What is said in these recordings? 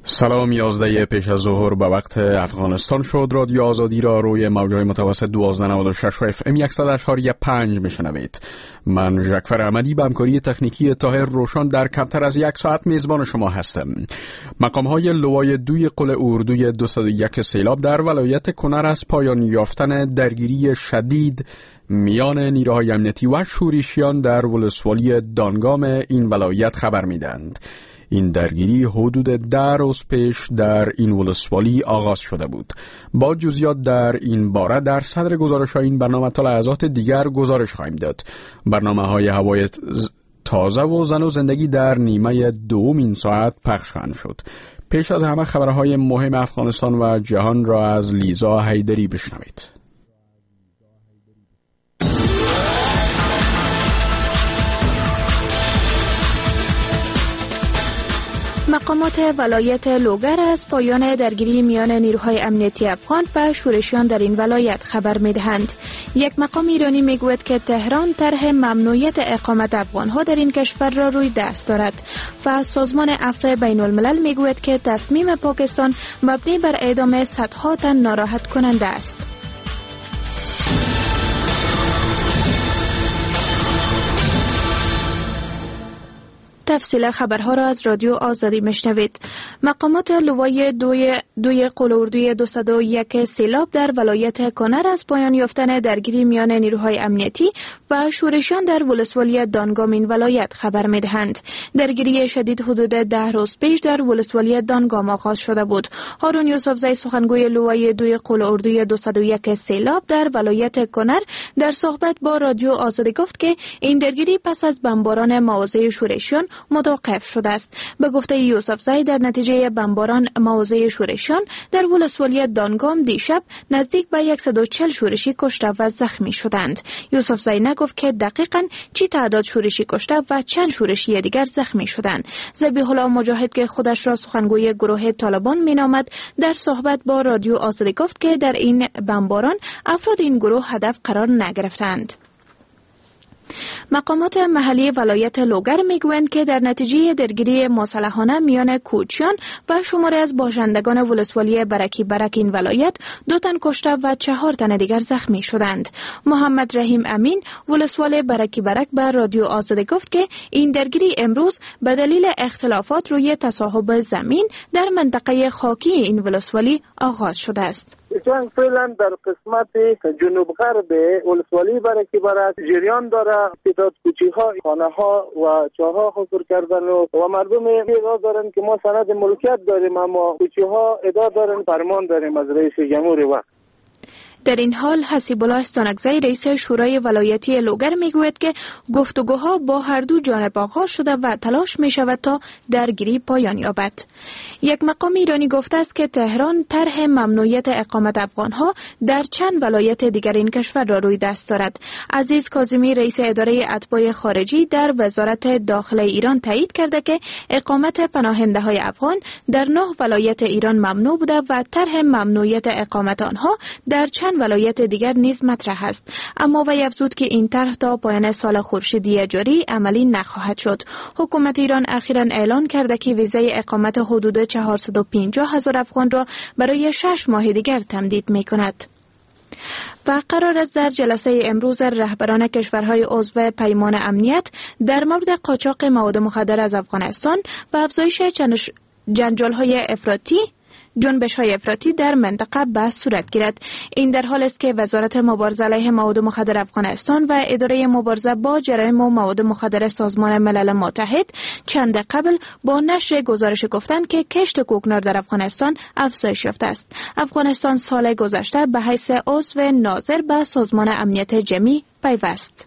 سلام، 11 پیش از ظهر به وقت افغانستان شد. رادیو آزادی را روی موجهای متوسط 1296 و اف ام 100.5 میشنوید. من ژکفر احمدی به همکاری تکنیکی طاهر روشن در کمتر از یک ساعت میزبان شما هستم. مقام‌های لوای دوی قل اردوی 201 سیلاب در ولایت کنر از پایان یافتن درگیری شدید میان نیروهای امنیتی و شورشیان در ولسوالی دانگام این ولایت خبر میدند. این درگیری حدود 10 روز پیش در این ولسوالی آغاز شده بود. با جزئیات در این باره در صدر گزارش این برنامه تا لحظات دیگر گزارش خواهیم داد. برنامه‌های هوای تازه و زن و زندگی در نیمه دوم این ساعت پخش خواهند شد. پیش از همه خبرهای مهم افغانستان و جهان را از لیزا حیدری بشنوید. مقامات ولایت لوگر از پایان درگیری میان نیروهای امنیتی افغان و شورشیان در این ولایت خبر می‌دهند. یک مقام ایرانی میگوید که تهران طرح ممنوعیت اقامت افغان‌ها در این کشور را روی دست دارد و سازمان عفو بین الملل میگوید که تصمیم پاکستان مبنی بر اعدام صدها تن ناراحت کننده است. تفصیل خبرها را از رادیو آزادی میشنوید. مقامات لوای دوی قل اردوی 201 سیلاب در ولایت کنر از پایان یافتن درگیری میان نیروهای امنیتی و شورشیان در ولسوالی دانگام این ولایت خبر میدهند. درگیری شدید حدود 10 روز پیش در ولسوالی دانگام آغاز شده بود. هارون یوسفزی سخنگوی لوای دوی قل اردوی 201 سیلاب در ولایت کنر در صحبت با رادیو آزادی گفت که این درگیری پس از بمباران مواضع شورشیان متوقف شده است. به گفته یوسفزی در نتیجه بمباران مواضع شورشیان در ولسوالی دانگام دیشب نزدیک به 140 شورشی کشته و زخمی شدند. یوسفزی نگفت که دقیقاً چی تعداد شورشی کشته و چند شورشی دیگر زخمی شدند. ذبیح الله مجاهد که خودش را سخنگوی گروه طالبان مینامد در صحبت با رادیو آزادی گفت که در این بمباران افراد این گروه هدف قرار نگرفتند. مقامات محلی ولایت لوگر میگویند که در نتیجه درگیری مسلحانه میان کوچیان و شماری از باشندگان ولسوالی برکی برک این ولایت 2 تن کشته و 4 تن دیگر زخمی شدند. محمد رحیم امین ولسوال برکی برک به رادیو آزادی گفت که این درگیری امروز به دلیل اختلافات روی تصاحب زمین در منطقه خاکی این ولسوالی آغاز شده است. جنگ فعلا در قسمت جنوب غرب ولسوالی برکی برک جریان داره. تعداد کوچی‌ها، خانه‌ها و چاه‌ها حفر کردن و مردم ادعا دارن که ما سند ملکیت داریم، اما کوچی‌ها ادعا دارن فرمان داریم از رئیس جمهور وقت. در این حال حسیب الله استانکزی رئیس شورای ولایتی لوگر میگوید که گفتگوها با هر دو جانب آغاز شده و تلاش می شود تا درگیری پایان یابد. یک مقام ایرانی گفته است که تهران طرح ممنوعیت اقامت افغانها در چند ولایت دیگر این کشور را روی دست دارد. عزیز کاظمی رئیس اداره اتباع خارجی در وزارت داخله ایران تایید کرده که اقامت پناهنده های افغان در 9 ولایت ایران ممنوع بوده و طرح ممنوعیت اقامت آنها در چند ولایت دیگر نیز مطرح است. اما وی افزود که این طرح تا پایان سال خورشیدی جاری عملی نخواهد شد. حکومت ایران اخیراً اعلان کرده که ویزای اقامت حدود 450,000 افغان را برای 6 ماه دیگر تمدید می کند. و قرار است در جلسه امروز رهبران کشورهای عضو پیمان امنیت در مورد قاچاق مواد مخدر از افغانستان و افزایش جنبش‌های افراطی در منطقه بحث صورت گیرد. این در حال است که وزارت مبارزه علیه مواد مخدر افغانستان و اداره مبارزه با جرایم و مواد مخدر سازمان ملل متحد چند قبل با نشر گزارش گفتند که کشت کوکنار در افغانستان افزایش یافته است. افغانستان سال گذشته به حیث عضو ناظر به سازمان امنیت جمعی پیوست.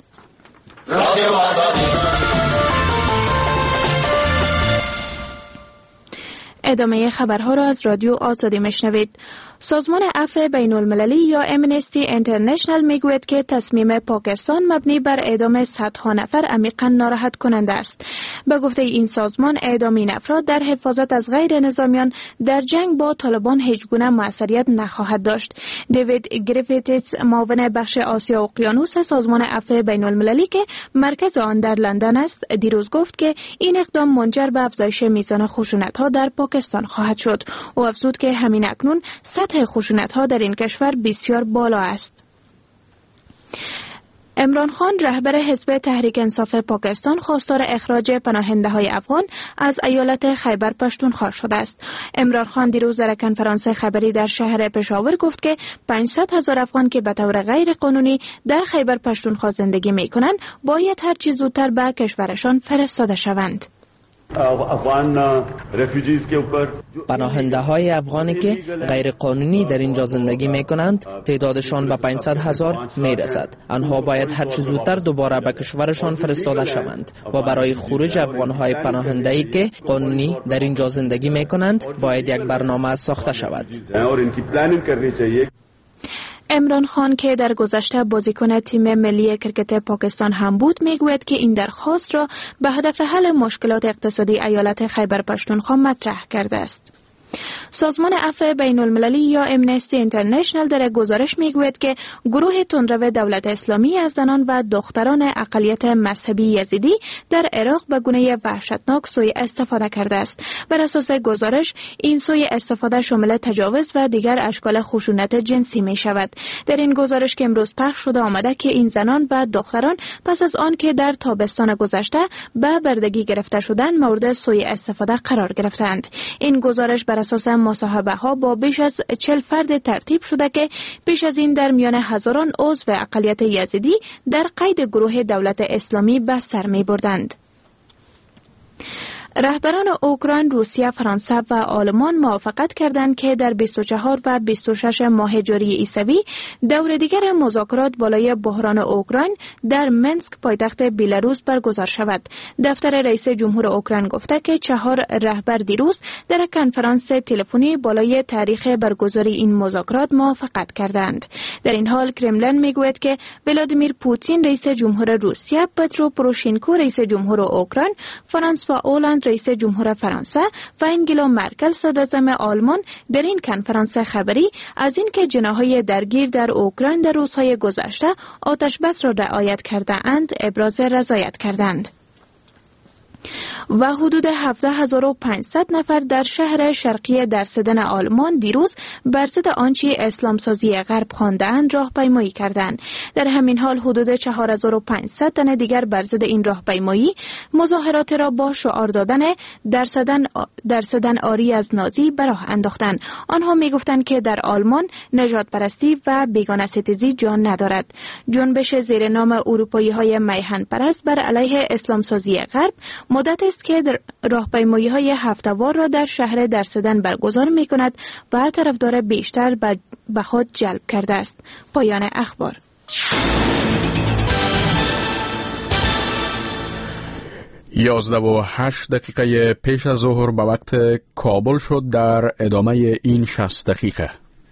ادامه خبرها را از رادیو آزادی میشنوید. سازمان عفو بین المللی یا امنستی اینترنشنل میگوید که تصمیم پاکستان مبنی بر اعدام صدها نفر عمیقاً ناراحت کننده است. به گفته این سازمان، اعدام این افراد در حفاظت از غیر نظامیان در جنگ با طالبان هیچ گونه موثریت نخواهد داشت. دیوید گریفیتس، معاون بخش آسیا و اقیانوس سازمان عفو بین المللی که مرکز آن در لندن است، دیروز گفت که این اقدام منجر به افزایش میزان خشونت‌ها در پاکستان خواهد شد. او افزود که همین اکنون سطح خشونت‌ها در این کشور بسیار بالا است. عمران خان، رهبر حزب تحریک انصاف پاکستان، خواستار اخراج پناهنده‌های افغان از ایالت خیبر پشتونخوا شده است. عمران خان دیروز در کنفرانس خبری در شهر پشاور گفت که 500,000 افغان که به طور غیر قانونی در خیبر پشتونخوا زندگی می‌کنند باید هر چه زودتر به کشورشان فرستاده شوند. پناهنده های افغانی که غیر قانونی در اینجا زندگی می کنند تعدادشان به 500,000 می رسد. آنها باید هر چه زودتر دوباره به کشورشان فرستاده شوند و برای خروج افغان های پناهنده ای که قانونی در اینجا زندگی می کنند باید یک برنامه ساخته شود. عمران خان که در گذشته بازیکن تیم ملی کرکت پاکستان هم بود، میگوید که این درخواست را به هدف حل مشکلات اقتصادی ایالت خیبر پشتونخوا مطرح کرده است. سازمان عفو بین المللی یا امنستی اینترنشنل در گزارش میگوید که گروه تندرو دولت اسلامی از زنان و دختران اقلیت مذهبی یزیدی در عراق به گونه وحشتناک سوء استفاده کرده است. بر اساس گزارش، این سوء استفاده شامل تجاوز و دیگر اشکال خشونت جنسی می شود. در این گزارش که امروز پخش شده آمده که این زنان و دختران پس از آن که در تابستان گذشته به بردگی گرفته شدند مورد سوء استفاده قرار گرفتند. این گزارش بر اساس مصاحبه ها با بیش از 40 فرد ترتیب شده که پیش از این در میان هزاران عضو اقلیت یزیدی در قید گروه دولت اسلامی به سر می بردند. رهبران اوکراین، روسیه، فرانسه و آلمان موافقت کردند که در 24 و 26 ماه جاری عیسوی دور دیگر مذاکرات بالای بحران اوکراین در منسک پایتخت بلاروس برگزار شود. دفتر رئیس جمهور اوکراین گفته که 4 رهبر دیروز در کنفرانس تلفنی بالای تاریخ برگزاری این مذاکرات موافقت کردند. در این حال کرملین میگوید که ولادیمیر پوتین رئیس جمهور روسیه، پترو پوروشینکو رئیس جمهور اوکراین، فرانسوا هولند رئیس جمهور فرانسه و انگلا مرکل صدراعظم آلمان در این کنفرانس خبری از اینکه جناح‌های درگیر در اوکراین در روزهای گذشته آتش بس را رعایت کرده اند ابراز رضایت کردند. و حدود 17,500 نفر در شهر شرقی درسدن آلمان دیروز بر ضد آنچه اسلام سازی غرب خواندند راهپیمایی کردند. در همین حال حدود 4,500 تن دیگر بر ضد این راهپیمایی مظاهرات را با شعار دادن درسدن آری از نازی به راه انداختند. آنها میگفتند که در آلمان نژاد پرستی و بیگانه ستیزی جان ندارد. جنبش زیر نام اروپایی‌های میهن پرست بر علیه اسلام سازی غرب مدت است که راهپیمایی‌های هفته‌وار را در شهر درسدن برگزار می‌کند و طرفدار بیشتر به خود جلب کرده است. پایان اخبار. یازده و 8 دقیقه پیش از ظهر به وقت کابل شد. در ادامه این 60 دقیقه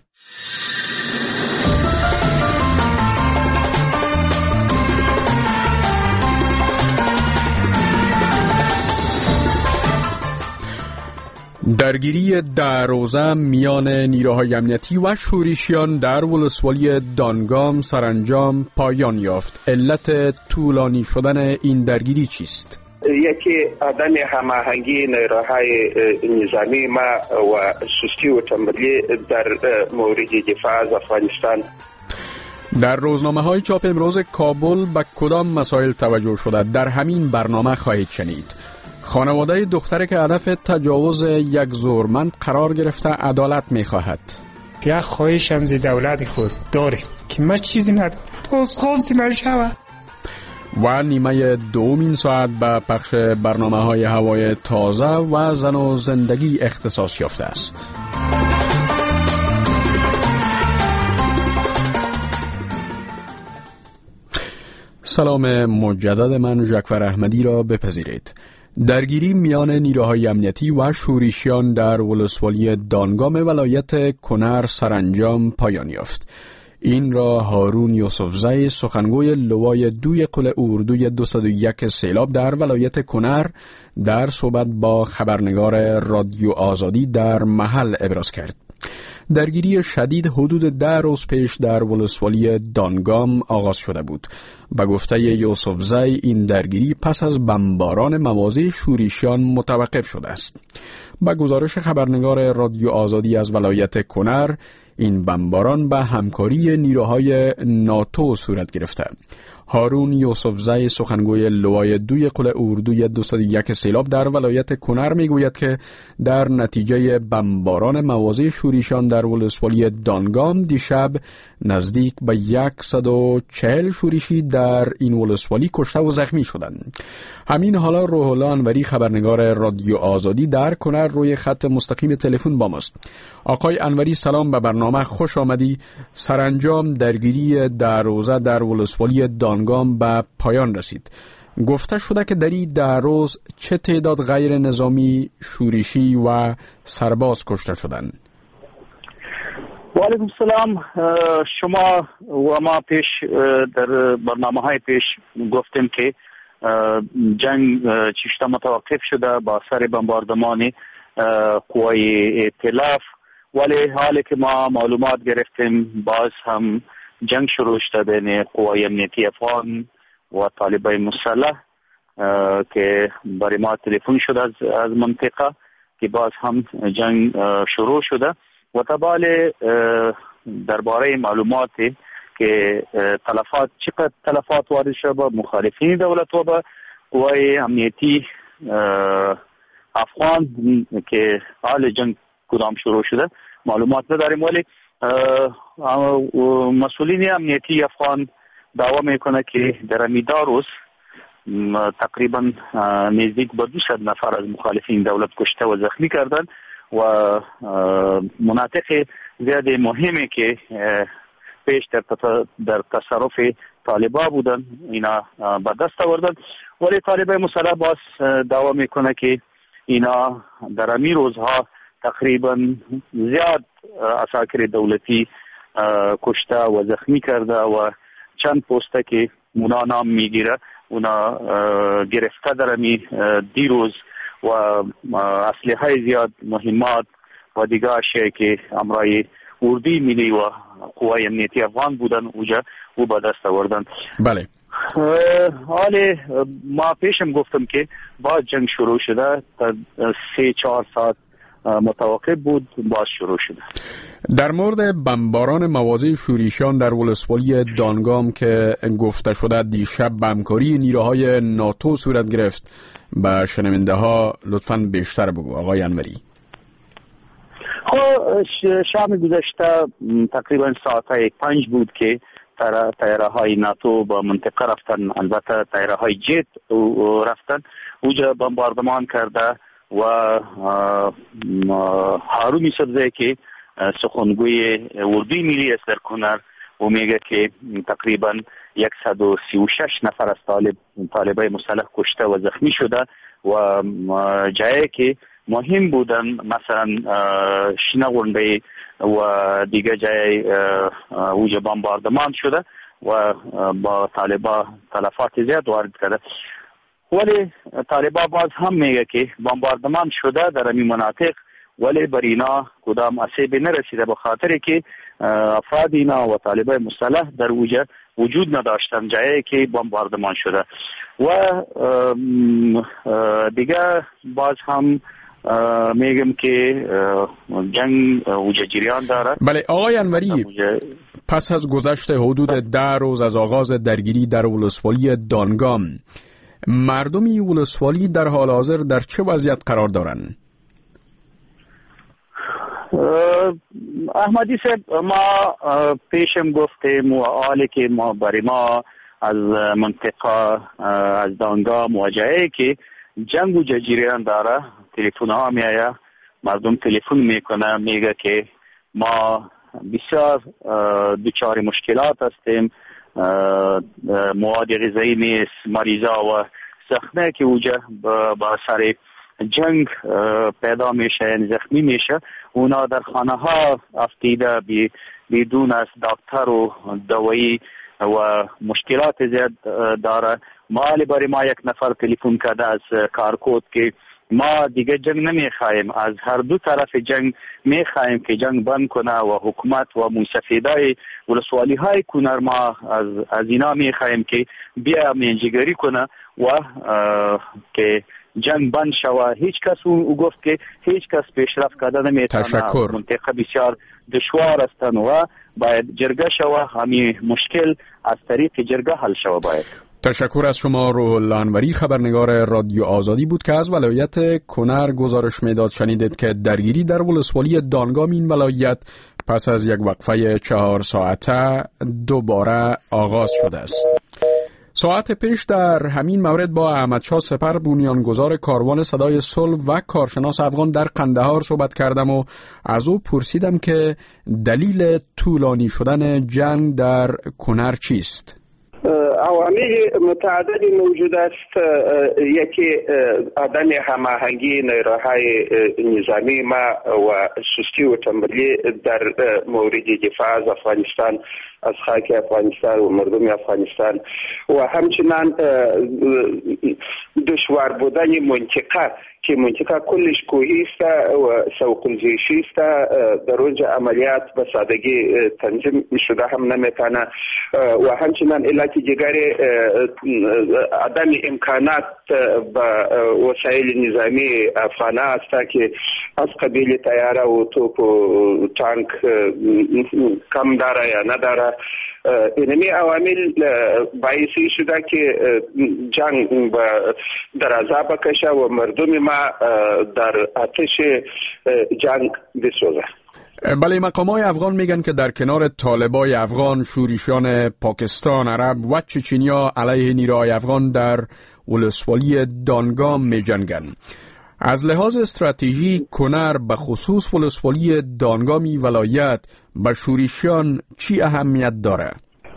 درگیری در روزه میان نیروهای امنیتی و شورشیان در ولسوالی دانگام سرانجام پایان یافت. علت طولانی شدن این درگیری چیست؟ یکی عدم هماهنگی نیروهای نظامی ما و سستی و تنبلی در مورد دفاع از افغانستان. در روزنامه های چاپ امروز کابل به کدام مسائل توجه شده؟ در همین برنامه خواهید شنید. خانواده دختری که هدف تجاوز یک زورمند قرار گرفته عدالت می خواهد. یک خواهش هم زی دولت خود داره که ما چیزی نداره خواستیم نشود. و نیمه دومین ساعت به پخش برنامه های هوای تازه و زن و زندگی اختصاص یافته است. سلام مجدد، من ژکفر احمدی را بپذیرید. درگیری میان نیروهای امنیتی و شورشیان در ولسوالی دانگام ولایت کنر سرانجام پایان یافت. این را هارون یوسفزی، سخنگوی لوای 2 قل اردوی 201 سیلاب در ولایت کنر، در صحبت با خبرنگار رادیو آزادی در محل ابراز کرد. درگیری شدید حدود 10 روز پیش در ولسوالی دانگام آغاز شده بود. به گفته یوسفزی، این درگیری پس از بمباران مواضع شورشیان متوقف شده است. با گزارش خبرنگار رادیو آزادی از ولایت کنر، این بمباران به همکاری نیروهای ناتو صورت گرفته. هارون یوسفزی، سخنگوی لوای 2 قل اردوی 201 سیلاب در ولایت کنر، میگوید که در نتیجه بمباران مواضع شورشیان در ولسوالی دانگام دیشب نزدیک به 140 شورشی در این ولسوالی کشته و زخمی شدند. همین حالا روح الله انوری، خبرنگار رادیو آزادی در کنر، روی خط مستقیم تلفن با ماست. آقای انوری سلام، به برنامه خوش آمدی. سرانجام درگیری در روزه در ولسوالی دانگام به پایان رسید. گفته شده که در این 10 روز چه تعداد غیر نظامی، شورشی و سرباز کشته شدند؟ و علیکم السلام. شما و ما پیش در برنامه‌های پیش گفتیم که جنگ چشته متوقف شده با سر بمباردمان قوای ائتلاف، ولی حالی که ما معلومات گرفتیم باز هم جنگ شروع شده بین قوای امنیتی افغان و طالبای مسلح که برای ما تلفن شده از منطقه که باز هم جنگ شروع شده و تباله درباره معلوماتی که چقدر تلفات وارد شده با مخالفین دولت و با قوای امنیتی افغان که حال جنگ کدام شروع شده معلومات نداریم، ولی مسئولین امنیتی افغان دعوا میکنه که در این 10 روز تقریبا نزدیک به 200 نفر از مخالفین دولت کشته و زخمی کردن و مناطق زیاد مهمی که پیش در تصرف طالبا بودن اینا به دست آوردن، ولی طالبای مسلح باز دعوا میکنه که اینا در این روزها تقریبا زیاد عساکر دولتی کشته و زخمی کرده و چند پوسته که اونا نام میگیره اونا گرفته در این دیروز و اسلحه زیاد، مهمات و دیگه اشیاء که امرای اردوی ملی و قوای امنیتی افغان بودن اوجا او به دست آوردن. بله. حالا ما پیشم گفتم که باز جنگ شروع شده، تا 3-4 ساعت متوقف بود، باز شروع شده. در مورد بمباران مواضع شورشیان در ولسوالی دانگام که گفته شده دیشب به همکاری نیروهای ناتو صورت گرفت، به شنونده ها لطفاً بیشتر بگو آقای انوری. شام گذشته تقریبا ساعت 5 بود که طیاره های ناتو به منطقه رفتن، البته طیاره های جت رفتن اوجا بمباردمان کرده و هارون یوسفزی که سخنگوی اردوی ملی است در کنر و میگه که تقریبا 136 نفر از طالبای مسلح کشته و زخمی شده و جایی که مهم بودن مثلا شینغونده و دیگه جای اوج بمباردمان شده و با طالبا تلفات زیاد وارد کرده، ولی طالبا باز هم میگه که بمباردمان شده در این مناطق ولی بر اینا کدام آسیبی نرسیده، به خاطر که افراد اینا و طالبای مسلح در اوجه وجود نداشتن جایی که بمباردمان شده و دیگه باز هم میگم که جنگ اوجه جریان داره. بله آقای انوری، پس از گذشت حدود 10 روز از آغاز درگیری در ولسوالی دانگام، مردمی ولسوالی در حال حاضر در چه وضعیت قرار دارند؟ احمدی صاحب، ما پیشم گفتیم و حالی که ما برای ما از منطقه از دانگام و جایی که جنگ و جریان داره تلفن ها میایه، مردم تلفن میکنه میگه که ما بسیار دچار مشکلات هستیم، مواد غذایی نیست، مریضا و زخمی که اوجا با سر جنگ پیدا میشه، یعنی زخمی میشه، اونا در خانه ها افتیده بدون از دکتر و دوایی و مشکلات زیاد داره. مالی برای ما یک نفر تلفن کرده از کارکوت که ما دیگه جنگ نمیخوایم، از هر دو طرف جنگ میخوایم که جنگ بند کنه و حکومت و مستفیدای ولسوالی های کنر ما از اینا میخوایم که بیا منجگری کنه و که جنگ بند شوه. هیچ کس او گفت که هیچ کس پیشرفت کرده نمیتونه، منطقه بسیار دشوار است و باید جرگه شوه، همین مشکل از طریق جرگه حل شوه. باید تشکر از شما. روح الله انوری، خبرنگار رادیو آزادی بود که از ولایت کنر گزارش میداد. شنیدید که درگیری در ولسوالی دانگام این ولایت پس از یک وقفه 4 ساعته دوباره آغاز شده است. ساعت پیش در همین مورد با احمدشاه سپر، بنیانگذار کاروان صدای صلح و کارشناس افغان در قندهار صحبت کردم و از او پرسیدم که دلیل طولانی شدن جنگ در کنر چیست؟ عوامل متعددی موجود است. یکی عدم هماهنگی نیروهای نظامی ما و سستی و تنبلی در مورد دفاع از افغانستان، از خاک افغانستان و مردم افغانستان و همچنان دشوار بودن منطقه که منطقه کلش کوهی است و سوق الجیشی است. در اونجا عملیات به سادگی تنظیم شده هم نمیتونه و همچنان علت دیگر عدم امکانات با وسایل نظامی افغان است که از قبیل تیاره و توپ و تانک کم داره یا نداره. اینمی عوامل باعثی شده که جنگ در عذاب کشه و مردم ما در آتش جنگ بسوزه. بله، مقامای افغان میگن که در کنار طالبای افغان، شورشیان پاکستان، عرب و چچنیا علیه نیروهای افغان در ولسوالی دانگام میجنگن. از لحاظ استراتژی کنر به خصوص ولسوالی دانگامی ولایت به شورشیان چی اهمیت داره؟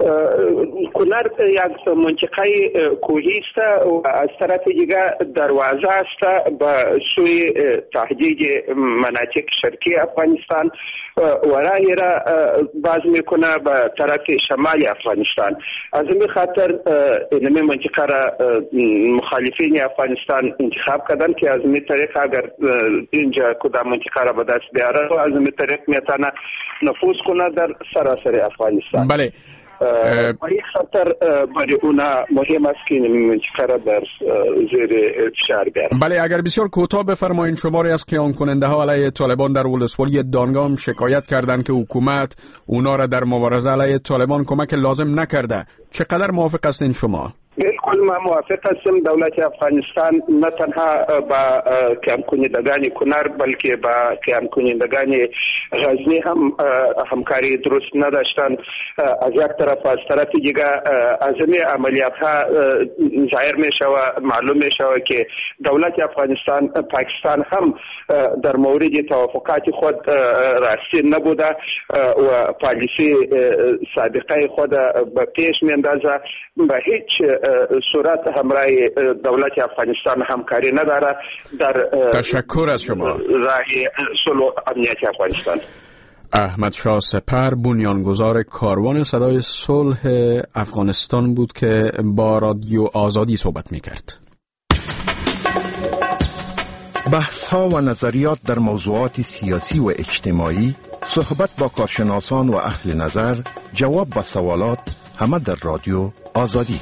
کنر یک منطقه کوهی است و از طرف دیگر دروازه است به سوی تهدید مناطق شرقی افغانستان و راهی را باز میکنه به طرف شمال افغانستان. از این خاطر این منطقه را مخالفین افغانستان انتخاب کردن که از این طریق اگر اینجا کدام منطقه را به دست بیاره و از این طریق میتونه نفوذ کنه در سراسر افغانستان. بله، این خطر برای اونا مهم است که این منطقه را در زیر فشار بیاره. بله، اگر بسیار کوتاه بفرمایید، شماری از قیام کننده ها علیه طالبان در ولسوالی دانگام شکایت کردند که حکومت اونا را در مبارزه علیه طالبان کمک لازم نکرده. چقدر موافق هستین شما؟ بالکل ما موافق هستم. دولت افغانستان نه تنها با قیام کنندگان کنر بلکه با قیام کنندگان غزنی هم همکاری درست نداشتن. از یک طرف از طرف دیگه از این عملیات ها ظاهر می شود، معلوم می شود که دولت افغانستان پاکستان هم در مورد توافقات خود راستی نبوده و پالیسی سابقه خود به پیش می اندازه. به هیچ صورت همراه دولت افغانستان همکاری نداره در تشکر از شما. راه صلح امنیت افغانستان. احمدشاه سپر، بنیانگذار کاروان صدای صلح افغانستان بود که با رادیو آزادی صحبت میکرد. بحث ها و نظریات در موضوعات سیاسی و اجتماعی، صحبت با کارشناسان و اهل نظر، جواب به سوالات، همه در رادیو آزادی.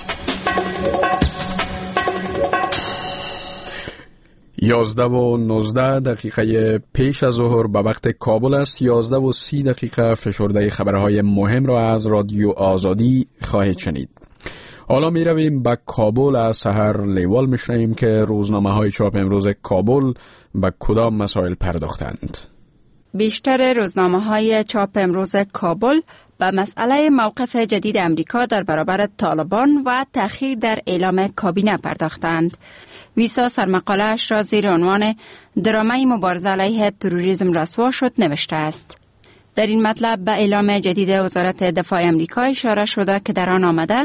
11:19 پیش از ظهر به وقت کابل است. 11:30 فشرده خبرهای مهم را از رادیو آزادی خواهید شنید. حالا می رویم به کابل. از سحر لیوال می شنویم که روزنامه های چاپ امروز کابل به کدام مسائل پرداختند. بیشتر روزنامه های چاپ امروز کابل به مسئله موقف جدید امریکا در برابر طالبان و تأخیر در اعلام کابینه پرداختند. ویسا سرمقاله‌اش را زیر عنوان درامه مبارزه علیه تروریسم رسوا شد نوشته است. در این مطلب به اعلام جدید وزارت دفاع امریکا اشاره شده که در آن آمده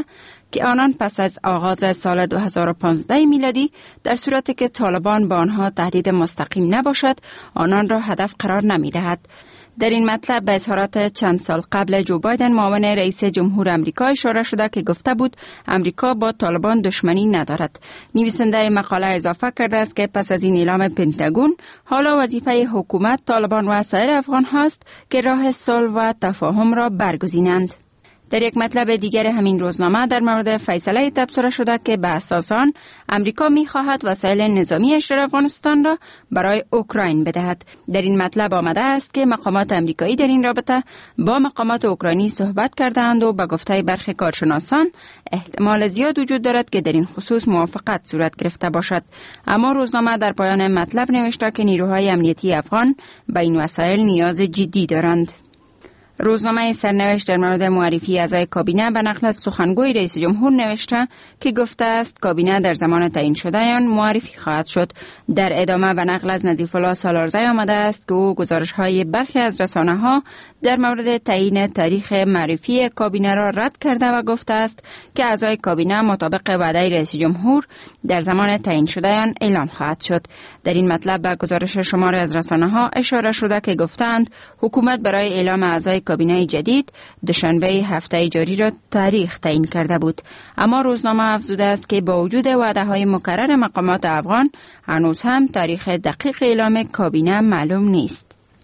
که آنان پس از آغاز سال 2015 میلادی در صورتی که طالبان با آنها تهدید مستقیم نباشد آنان را هدف قرار نمی‌دهد. در این مطلب به اظهارات چند سال قبل جو بایدن معاون رئیس جمهور آمریکا اشاره شده که گفته بود آمریکا با طالبان دشمنی ندارد. نویسنده مقاله اضافه کرده است که پس از این اعلام پنتاگون حالا وظیفه حکومت، طالبان و سایر افغان هاست که راه صلح و تفاهم را برگزینند. در یک مطلب دیگر همین روزنامه در مورد فیصله تبصره شده که به اساس آن امریکا می‌خواهد وسایل نظامی‌اش در افغانستان را برای اوکراین بدهد. در این مطلب آمده است که مقامات امریکایی در این رابطه با مقامات اوکراینی صحبت کردند و به گفته برخی کارشناسان احتمال زیاد وجود دارد که در این خصوص موافقت صورت گرفته باشد. اما روزنامه در پایان مطلب نوشته که نیروهای امنیتی افغان به این وسایل نیاز جدی دارند. روزنامه سرنوشت در مورد معرفی اعضای کابینه به نقل از سخنگوی رئیس جمهور نوشته که گفته است کابینه در زمان تعیین شده آن معرفی خواهد شد. در ادامه به نقل از نظیف الله سالارزی آمده است که او گزارش‌های برخی از رسانه‌ها در مورد تعیین تاریخ معرفی کابینه را رد کرده و گفته است که اعضای کابینه مطابق وعده رئیس جمهور در زمان تعیین شده آن اعلام خواهد شد. در این مطلب به گزارش شماری از رسانه‌ها اشاره شده که گفتند حکومت برای اعلام اعضای کابینه جدید دوشنبه هفته جاری را تاریخ تعیین کرده بود. اما روزنامه افزوده است که با وجود وعده‌های مکرر مقامات افغان هنوز هم تاریخ دقیق اعلام کابینه معلوم نیست.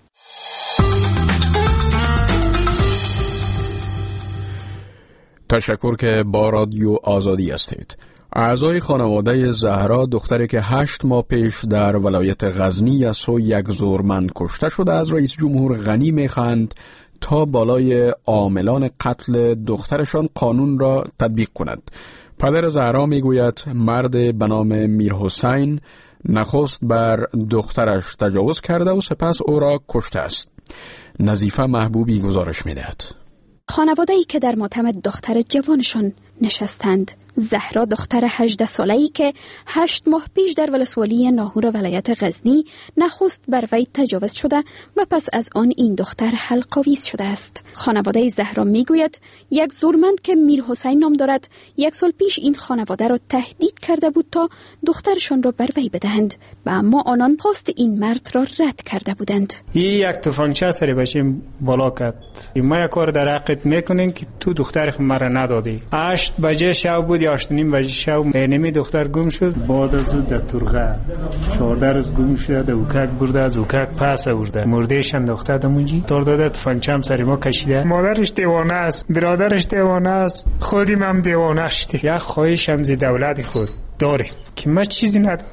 تشکر که با رادیو آزادی هستید. اعضای خانواده زهرا، دختری که 8 ماه پیش در ولایت غزنی از سوی یک زورمند کشته شده، از رئیس جمهور غنی می‌خواهند تا بالای عاملان قتل دخترشان قانون را تطبیق کند. پدر زهرا میگوید مرد به نام میرحسین نخست بر دخترش تجاوز کرده و سپس او را کشته است. نظیفه محبوبی گزارش میدهد. خانواده‌ای که در ماتم دختر جوانشان نشستند. زهرا دختر 18 ساله‌ای که 8 ماه پیش در ولسوالی ناهور ولایت غزنی نخست بر وی تجاوز شده و پس از آن این دختر حلق‌آویز شده است. خانواده زهرا میگوید یک زورمند که میرحسین نام دارد 1 سال پیش این خانواده را تهدید کرده بود تا دخترشان را بر وی بدهند و اما آنان خواست این مرد را رد کرده بودند. یک تفنگچه سر بچیم بالا کرد. ما یک کار در حقت میکنیم که تو دختر مرا ندادی. 8 بجه شب بود، 8:30 بجه شب نمی دختر گم شد. بعد از اون در ترغه 14 روز گم شد. اوکک برده، از اوکک پس برده، مردهش انداخته دمونجی تار داده. تفنگچه سر ما کشیده. مادرش دیوانه است، برادرش دیوانه است، خودیم هم دیوانه شدیم. یک خواهش هم زی دولت خود داریم که ما چیزی نداریم.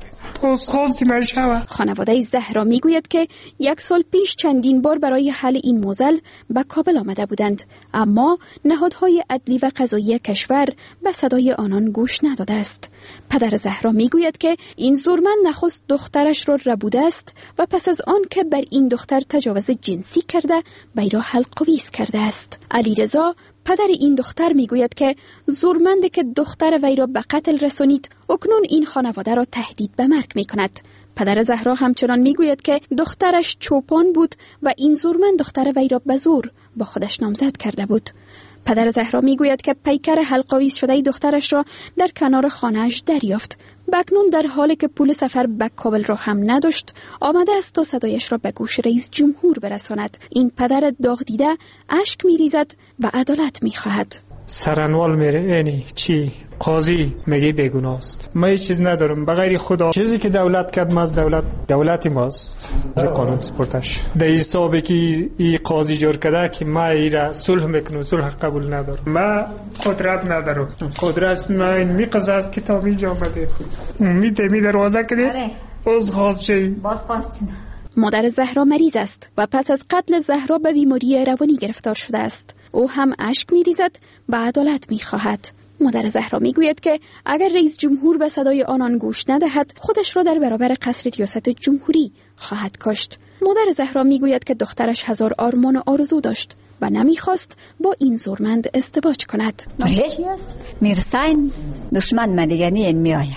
خانواده زهرا میگوید که 1 سال پیش چندین بار برای حل این موزل به کابل آمده بودند، اما نهادهای عدلی و قضایی کشور به صدای آنان گوش نداده است. پدر زهرا میگوید که این زورمند نخست دخترش را ربوده است و پس از آن که بر این دختر تجاوز جنسی کرده وی را حلق‌آویز کرده است. علیرضا پدر این دختر میگوید که زورمندی که دختر وی را به قتل رسانید اکنون این خانواده را تهدید به مرگ میکند. پدر زهرا همچنان میگوید که دخترش چوپان بود و این زورمند دختر وی را به زور با خودش نامزد کرده بود. پدر زهرا میگوید که پیکر حلق‌آویز شده دخترش را در کنار خانه‌اش دریافت. اکنون در حالی که پول سفر به کابل را هم نداشت آمده است تا صدایش را به گوش رئیس جمهور برساند. این پدر داغ دیده اشک میریزد و عدالت میخواهد. سرانوال میره یعنی چی؟ قاضی میگه بیگناه است. ما هیچ چیز ندارم بغیر خدا. چیزی که دولت کرد ما از دولتی ماست. قانون سپورتش در حسابی که این قاضی جور کرده که ما ایرا صلح میکنم، صلح قبول ندارم. ما قدرت ندارم. قدرت ما این میقضه است که تا اینجا آمده. می دروازه کنید از خواهد مادر زهرا مریض است و پس از قتل زهرا به بیماری روانی گرفتار شده است. او هم اشک میریزد و عدالت میخواهد. مادر زهرا میگوید که اگر رئیس جمهور به صدای آنان گوش ندهد خودش را در برابر قصر ریاست جمهوری خواهد کشت. مادر زهرا میگوید که دخترش 1000 آرمان و آرزو داشت و نمیخواست با این زورمند ازدواج کند. میرحسین دشمن من دیگه میآیم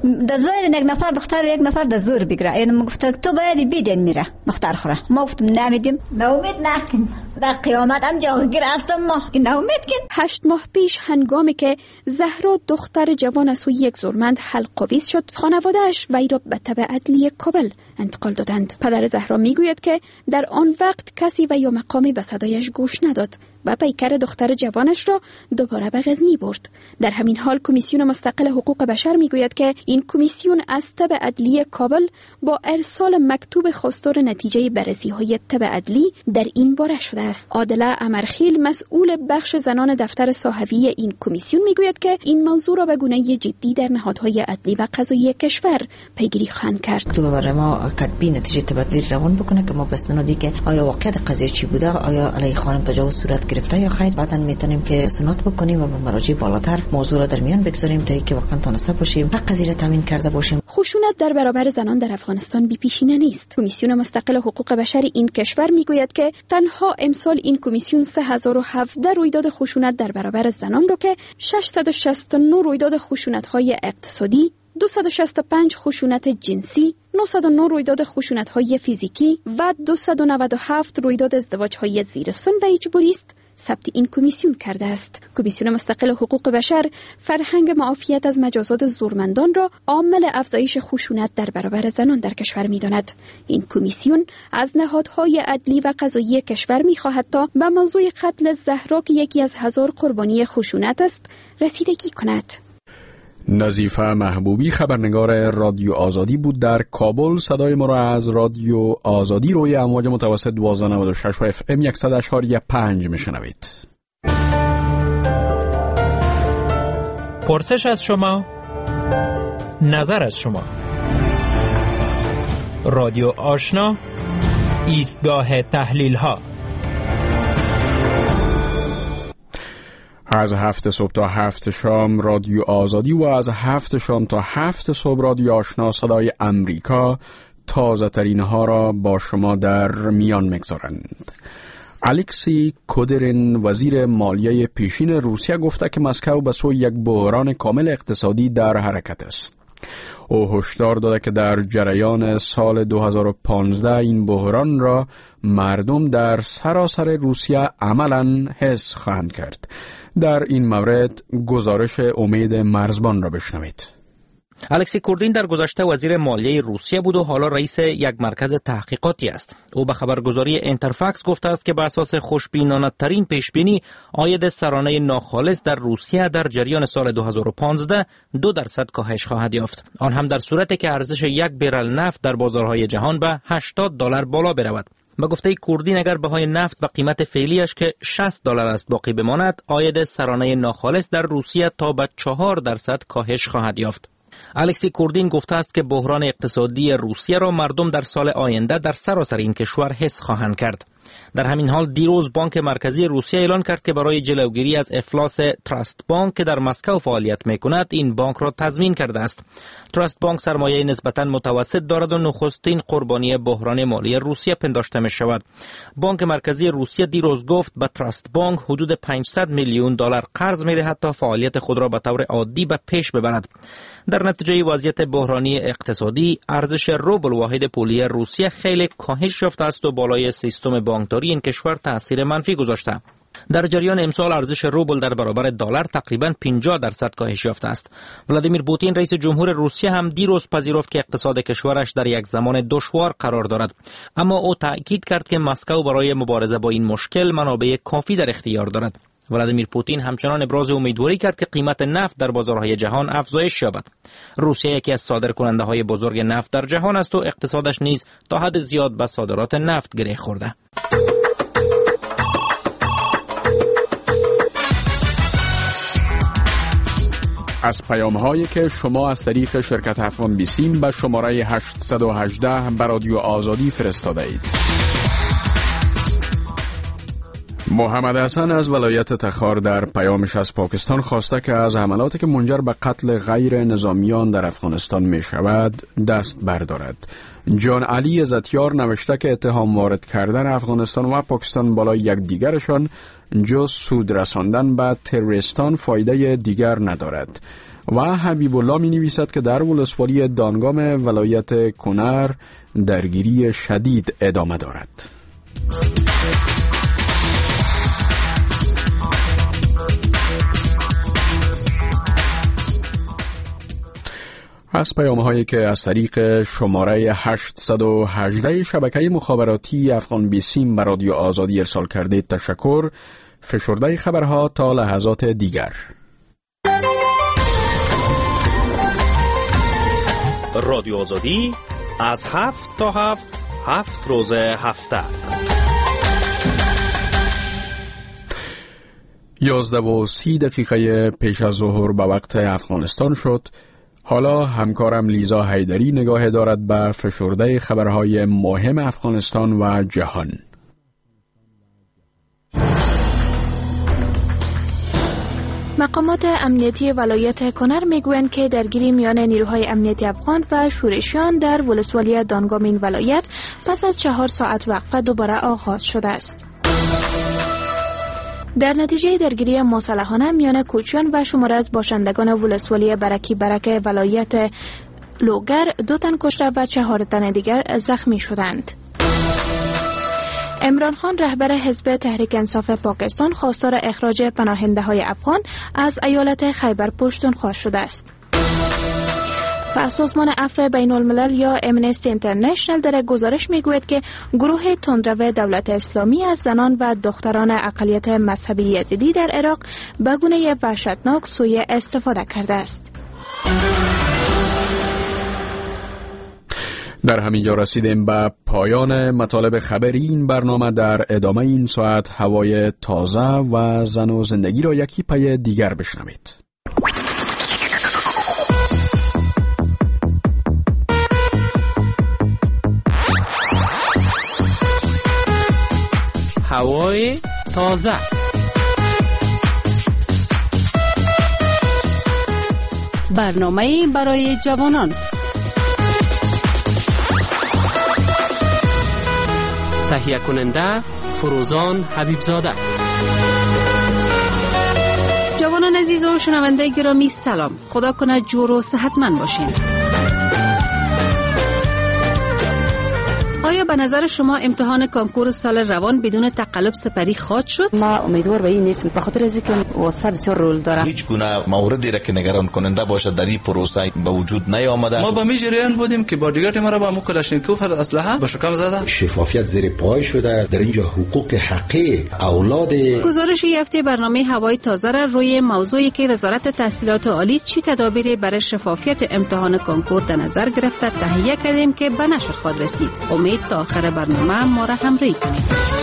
در زور یک نفر دختر یک نفر در زور بگیره. یعنی گفت تو باید بیدین میره دختر خوره. ما گفتم نمیدیم. ناامید نکن. در قیامت هم جاگیر هستم ما. ناامید کن. 8 ماه پیش هنگامی که زهرا دختر جوان از سوی یک زورمند حلق‌آویز شد، خانواده‌اش وی را به تبع عدلیه کابل انتقال دادند. پدر زهرا میگوید که در آن وقت کسی و یا مقامی به صدایش گوش نداد و پیکر دختر جوانش را دوباره به غزنی برد. در همین حال کمیسیون مستقل حقوق بشر میگوید که این کمیسیون از تبع عدلیه کابل با ارسال مکتوب خواستار نتیجه بررسی‌های تبع عدلی در این باره شده است. عادله امرخیل مسئول بخش زنان دفتر صاحبی این کمیسیون میگوید که این موضوع را به گونه جدی در نهادهای عدلی و قضایی کشور پیگیری خواهند کرد. تو برای ما کتبی نتیجه تبع عدلی روان بکنه که ما بستنادی که آیا واقعیت قضیه چی بوده، آیا علی خانم تجاوز صورت گرفته یا خیر. بعداً میتونیم که استناد بکنیم و به مراجع بالاتر موضوع را در میان بگذاریم تا اینکه واقعا تونسته باشیم حق قضیه را تامین کرده باشیم. خشونت در برابر زنان در افغانستان بی‌پیشینه نیست. کمیسیون مستقل حقوق بشر این کشور میگوید که تنها امسال این کمیسیون 3017 رویداد خشونت در برابر زنان رو که 669 رویداد خشونت‌های اقتصادی، 265 خشونت جنسی، 909 رویداد خشونت‌های فیزیکی و 297 رویداد ازدواج‌های زیر سن و اجباری است ثبت این کمیسیون کرده است. کمیسیون مستقل حقوق بشر فرهنگ معافیت از مجازات زورمندان را عامل افزایش خشونت در برابر زنان در کشور می‌داند. این کمیسیون از نهادهای عدلی و قضایی کشور می‌خواهد تا به موضوع قتل زهرا که یکی از 1000 قربانی خشونت است رسیدگی کند. نظیفه محبوبی خبرنگار رادیو آزادی بود در کابل. صدای ما را از رادیو آزادی روی امواج متوسط 1296 و FM 100.5 میشنوید. پرسش از شما، نظر از شما. رادیو آشنا، ایستگاه تحلیل ها. از 7 صبح تا 7 شام رادیو آزادی و از 7 شام تا 7 صبح رادیو آشنا صدای امریکا تازه ترین ها را با شما در میان میگذارند. الکسی کودرین وزیر مالیه پیشین روسیه گفته که مسکو به سوی یک بحران کامل اقتصادی در حرکت است. او هشدار داده که در جریان سال 2015 این بحران را مردم در سراسر روسیه عملاً حس خواهند کرد. در این مورد گزارش امید مرزبان را بشنوید. الکسی کوردین در گذشته وزیر مالیه روسیه بود و حالا رئیس یک مرکز تحقیقاتی است. او به خبرگزاری اینترفکس گفته است که بر اساس خوشبینانه ترین پیشبینی عاید سرانه ناخالص در روسیه در جریان سال 2015 2% کاهش خواهد یافت. آن هم در صورتی که ارزش یک برل نفت در بازارهای جهان به $80 بالا برود. به گفته کوردین اگر بهای نفت و قیمت فعلیش که $60 است باقی بماند، عاید سرانه ناخالص در روسیه تا به 4% کاهش خواهد یافت. الکسی کوردین گفته است که بحران اقتصادی روسیه را مردم در سال آینده در سراسر این کشور حس خواهند کرد. در همین حال دیروز بانک مرکزی روسیه اعلان کرد که برای جلوگیری از افلاس تراست بانک که در مسکو فعالیت می‌کند این بانک را تضمین کرده است. تراست بانک سرمایه نسبتاً متوسط دارد و نخستین قربانی بحران مالی روسیه پنداشته می‌شود. بانک مرکزی روسیه دیروز گفت به تراست بانک حدود $500 میلیون قرض می‌دهد تا فعالیت خود را به طور عادی به پیش ببرد. در نتیجه وضعیت بحرانی اقتصادی، ارزش روبل واحد پولی روسیه خیلی کاهش یافته است و بالای سیستم بانکداری این کشور تأثیر منفی گذاشته. در جریان امسال ارزش روبل در برابر دلار تقریباً 50% کاهش یافته است. ولادیمیر پوتین رئیس جمهور روسیه هم دیروز پذیرفت که اقتصاد کشورش در یک زمان دشوار قرار دارد، اما او تأکید کرد که مسکو برای مبارزه با این مشکل منابع کافی در اختیار دارد. ولادیمیر پوتین همچنان ابراز امیدواری کرد که قیمت نفت در بازارهای جهان افزایش یابد. روسیه یکی از صادرکننده‌های بزرگ نفت در جهان است و اقتصادش نیز تا حد زیاد به صادرات نفت گره خورده. از پیام‌هایی که شما از طریق شرکت افغان بیسیم به شماره 818 به رادیو آزادی فرستاده اید. محمد حسن از ولایت تخار در پیامش از پاکستان خواسته که از حملاتی که منجر به قتل غیر نظامیان در افغانستان می شود دست بردارد. جان علی زتیار نوشته که اتهام وارد کردن افغانستان و پاکستان بالای یکدیگرشان جز سود رساندن به تروریستان فایده دیگر ندارد. و حبیب الله می نویسد که در ولسوالی دانگام ولایت کنر درگیری شدید ادامه دارد. از پیام‌هایی که از طریق شماره 818 شبکه مخابراتی افغان بیسیم به رادیو آزادی ارسال کردید تشکر. فشرده خبرها تا لحظات دیگر. رادیو آزادی از 7 تا 7 روز هفته. 11:30 پیش از ظهر به وقت افغانستان شد. حالا همکارم لیزا حیدری نگاه دارد به فشرده خبرهای مهم افغانستان و جهان. مقامات امنیتی ولایت کنر میگویند که درگیری میان نیروهای امنیتی افغان و شورشیان در ولسوالی دانگام این ولایت پس از 4 ساعت وقفه دوباره آغاز شده است. در نتیجه درگیری مسلحانه میان کوچیان و شماره از باشندگان ولسوالی برکی برک ولایت لوگر 2 تن کشته و 4 تن دیگر زخمی شدند. عمران خان رهبر حزب تحریک انصاف پاکستان خواستار اخراج پناهنده‌های افغان از ایالت خیبر پشتونخوا شده است. و سازمان عفو بین الملل یا امنستی اینترنشنال در گزارش میگوید که گروه تندرو دولت اسلامی از زنان و دختران اقلیت مذهبی یزیدی در عراق به گونه وحشتناک سوء استفاده کرده است. در همین جا رسیدیم به پایان مطالب خبری این برنامه. در ادامه این ساعت هوای تازه و زن و زندگی را یکی پی دیگر بشنوید. هوای تازه. برنامه برای جوانان. تهیه کننده فروزان حبیبزاده. جوانان عزیز و شنونده گرامی سلام. خدا کنه جور و صحتمند باشین. آیا به نظر شما امتحان کنکور سال روان بدون تقلب سپری خواهد شد؟ ما امیدوار به این نیستم، به خاطر اینکه واسه بسیار رول داره. هیچ گونه موردی را که نگران کننده باشد در این پروسه به وجود نیامده. ما به می جریان بودیم که بادیگارد ما را به کلاشینکوف اسلحه به شکم زده. شفافیت زیر پای شده. در اینجا حقوق حقیقی اولاد. گزارش این هفته برنامه هوای تازه را روی موضوعی که وزارت تحصیلات عالی چی تدابیری برای شفافیت امتحان کنکور در نظر گرفته تهیه کردیم که به نشر خواهد رسید. امید تا آخر برنامه ما را همراهی کنید.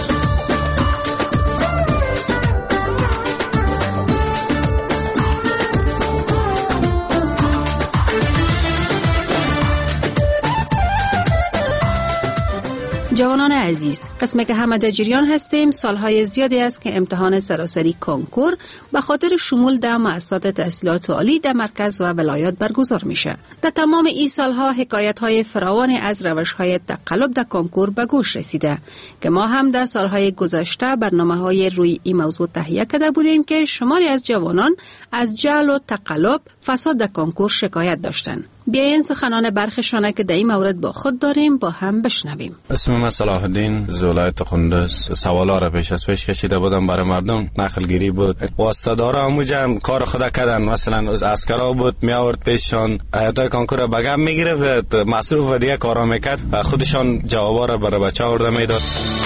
جوانان عزیز، قسمی که همه در جریان هستیم، سالهای زیادی است که امتحان سراسری کنکور به خاطر شمول در مؤسسات تحصیلات عالی در مرکز و ولایات برگزار میشه. در تمام این سالها حکایت‌های فراوانی از روش‌های تقلب در کنکور به گوش رسیده که ما هم در سالهای گذشته برنامه‌های روی این موضوع تهیه کرده بودیم که شماری از جوانان از جعل و تقلب، فساد در کنکور شکایت داشتند. بیاین سخنان برخشانه که در این مورد با خود داریم با هم بشنویم. اسم من صلاح الدین از ولایت قندوز. سوالا را پیش کشیده بودم برای مردم، نقل گیری بود. واسطه‌دارا هموجا کار خدا کردن، مثلا از عسکرا بود می آورد پیششان، ایتای کنکور بگم میگرفت، مصروف و دیگه کارا میکرد، خودشان جوابا را برای بچه آورده میداد.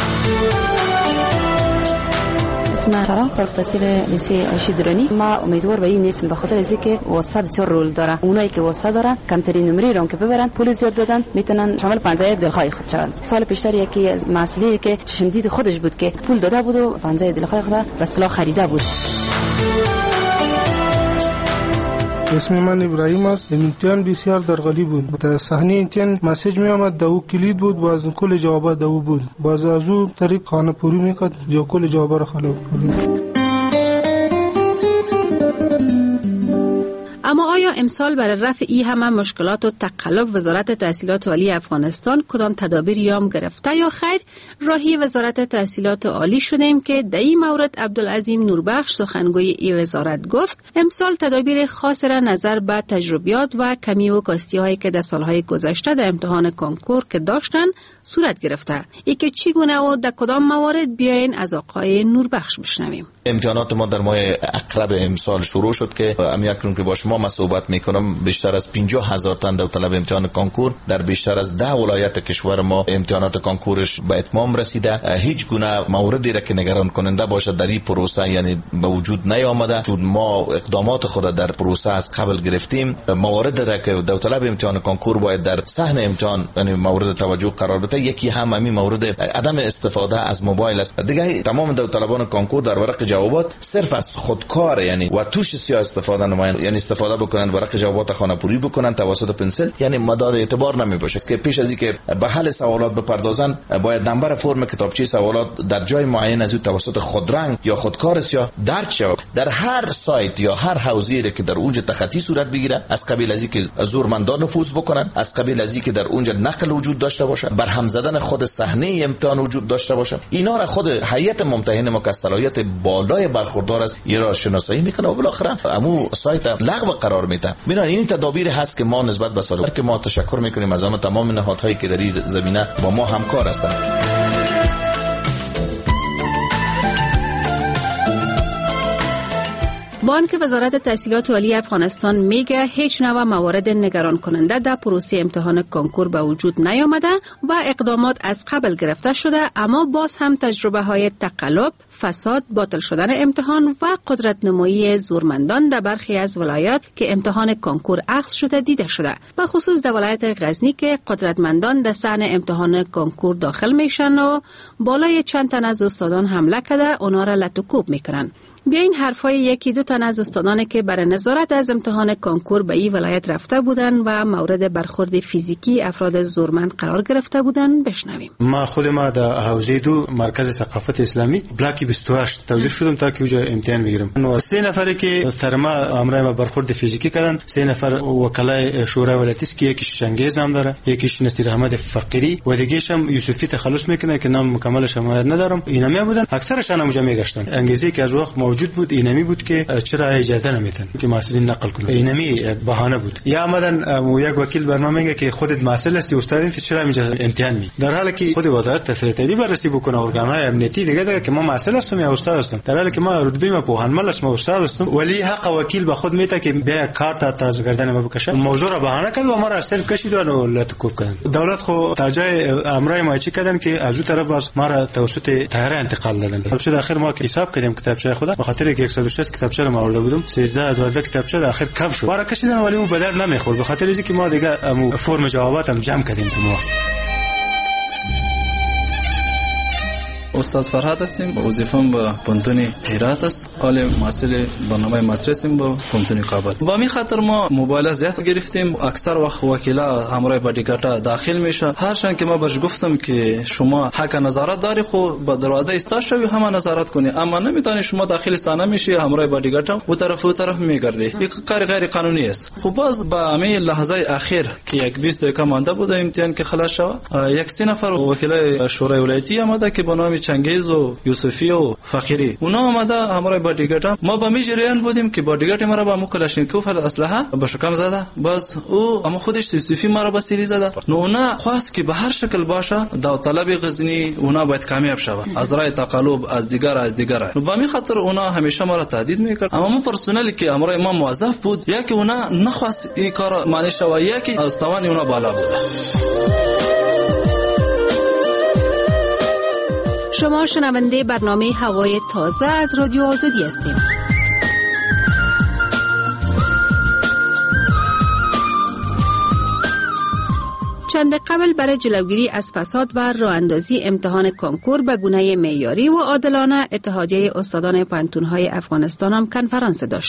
اسم فرام فرق تحصیل لیسه عایشی درانی. ما امیدوار به این نیستم، به خاطر اینکه واسه بسیار رول داره. اونایی که واسه دارن کمترین نمره رو که ببرن پول زیاد دادن میتونن شامل 15 دلخواه خود شوند. سال پیشتر یکی از مسئله که چشم دید خودش بود که پول داده بود و 15 دلخواه خود و سلاح خریده بود. اسم من ابراهیم است. امتحان بسیار درغلی بود. در صحنه امتحان مسیج می آمد، دو کلید بود، باز کل جوابات دو بود. باز از اون طریق خانه پوری میکرد جو کل جوابا را خلاص کنید. اما آیا امسال برای رفع این همه مشکلات و تقلب وزارت تحصیلات عالی افغانستان کدام تدابیری هم گرفته یا خیر؟ راهی وزارت تحصیلات عالی شدیم که در این مورد عبدالعظیم نوربخش سخنگوی این وزارت گفت امسال تدابیر خاص را نظر به تجربیات و کمی و کاستی هایی که در سالهای گذشته در امتحان کنکور که داشتن صورت گرفته. ای که چگونه و در کدام موارد بیاین از آقای نوربخش بشنویم. امتحانات ما در ماه اقرب امسال شروع شد که اکنون که با شما صحبت میکنم بیشتر از 50,000 تن داوطلب امتحان کنکور در بیشتر از 10 ولایت کشور ما امتحانات کنکورش به اتمام رسیده. هیچ گونه موردی را که نگران کننده باشد در این پروسه یعنی به وجود نیامده، چون ما اقدامات خود در پروسه از قبل گرفتیم. موارد را که داوطلب امتحان کنکور باید در صحن امتحان یعنی مورد توجه قرار بده، یکی همین مورد عدم استفاده از موبایل است. دیگه تمام داوطلبان کنکور در ورق جوابات صرف از خودکار یعنی و توش سیاه استفاده نمایند، یعنی استفاده بکنن ورق جوابات خانه‌پوری بکنن توسط پنسل، یعنی مدار اعتبار نمی باشه که پیش از اینکه به حل سوالات بپردازن باید نمبر فرم کتابچه سوالات در جای معین از توسط خودرنگ یا خودکار سیاه درج شود. در هر سایت یا هر حوزه‌ای که در اونجا تخطی صورت بگیره، از قبیل از اینکه زورمندان نفوذ بکنن، از قبیل از اینکه در اونجا نقل وجود داشته باشه، برهم زدن خود صحنه امتحان وجود داشته باشه، اینا را خود هیئت ممتحنه ما که صلاحیت بالای برخوردار است این را شناسایی میکنه و بالاخره امو سایت لغو قرار میده. ببین این تدابیر هست که ما نسبت به سال که ما تشکر میکنیم از تمام نهادهایی که در این زمینه با ما همکار هستند. با آنکه وزارت تحصیلات عالی افغانستان میگه هیچ نوع موارد نگران کننده در پروسه امتحان کنکور به وجود نیامده و اقدامات از قبل گرفته شده، اما باز هم تجربه های تقلب، فساد، باطل شدن امتحان و قدرت نمایی زورمندان در برخی از ولایات که امتحان کنکور اخذ شده دیده شده، به خصوص در ولایت غزنی که قدرتمندان در صحن امتحان کنکور داخل میشن و بالای چند تن از استادان حمله کرده اونا را لطوکوب میکنن. بیاین حرفای یکی دو تن از استادانی که برای نظارت از امتحان کنکور به این ولایت رفته بودن و مورد برخورد فیزیکی افراد زورمند قرار گرفته بودن بشنویم. ما در حوزه 2 مرکز ثقافت اسلامی بلاک 28 توجه شدم تا که اونجا امتحان بگیرم. و 3 نفری که سر ما امرای ما برخورد فیزیکی کردن، 3 نفر وکلای شورای ولایتی است که یکیش چنگیز نام داره، یکیش نصیر احمد فقیری و دیگه‌ش هم یوسفی تخلص میکنه که نام مکملش هم ندارم. اینا بودن، اکثرشون اونجا میگشتن. انگیزه که از وقت موجود بود اینمی بود که چرا اجازه نمیدن که مسئولین نقل کنه. اینمی یک بهانه بود. یا آمدن یک وکیل برنامه میگه که خودت مسئول هستی استاد چرا اجازه امتحان می، در حالی که خود وزارت تحصیلاتی بررسی بکنه، ارگان‌های امنیتی دیگه که ما مسئول هستم یا استاد هستم، در حالی که ما رتبه ما پوهنمل هستم، استاد هستم، ولی حق وکیل به خود میته که بیا کارت تازه کردن ما بکشه. موضوع را بهانه کرد و ما را سلف کشید و لطکوب کرد. دولت خو تا جای امرای ما چی کردن که از اون طرف باز ما را توسط طیاره انتقال دادن. خب آخر ما حساب کردیم کتابچه خدا به خاطر 160 کتابچه رو آورده بودم، 13 کتابچه در آخر کم شد. بارا کشیدن ولی اون بدل نمیخورد به خاطر اینکه ما دیگه فرم جواباتم جمع کردیم تو ما. استاد فرهاد هستیم، وظیفم با پونتون هرات است، حال مسئول برنامه ماستر هستیم با پونتون کابل. با می خاطر ما موبایل زیاد گرفتیم، اکثر وقت وکیلا همراه بادیگارد داخل میشه. هرچند که ما برش گفتم که شما حق نظارت داری، خو با دروازه ایستاد شوی هم نظارت کنی، اما نمیتونی شما داخل سانه میشی همراه بادیگارد و طرف میگردی، یک کار غیر قانونی است. خب باز با همین لحظه اخیر که یک 20 دقیقه مانده بود امتحان که خلاص شد، یک 3 نفر وکیل شورای ولایتی آمده که با نام چنگیز و یوسفی و فقیری اونا آمده همراه بادیگارد. ما با می جریان بودیم که بادیگارد ما را با کلاشینکوف اسلحه با شکم زده، باز او اما خودش یوسفی ما را با سیلی زده. نو اونا خواست که به هر شکل باشه داوطلب غزنی اونا باید کامیاب شود از راه تقلب از دیگر. نو با می خاطر اونا همیشه ما را تهدید میکرد، اما ما پرسنلی که همراه ما موظف بود یا که اونا نخواست این کار معنی شود یا که استوان اونا بالا بود. شما شنونده برنامه هوای تازه از رادیو آزادی هستید. چند قبل برای جلوگیری از فساد و راه‌اندازی امتحان کنکور به گونه معیاری و عادلانه اتحادیه استادان پانتون‌های افغانستان هم کنفرانس داشتند.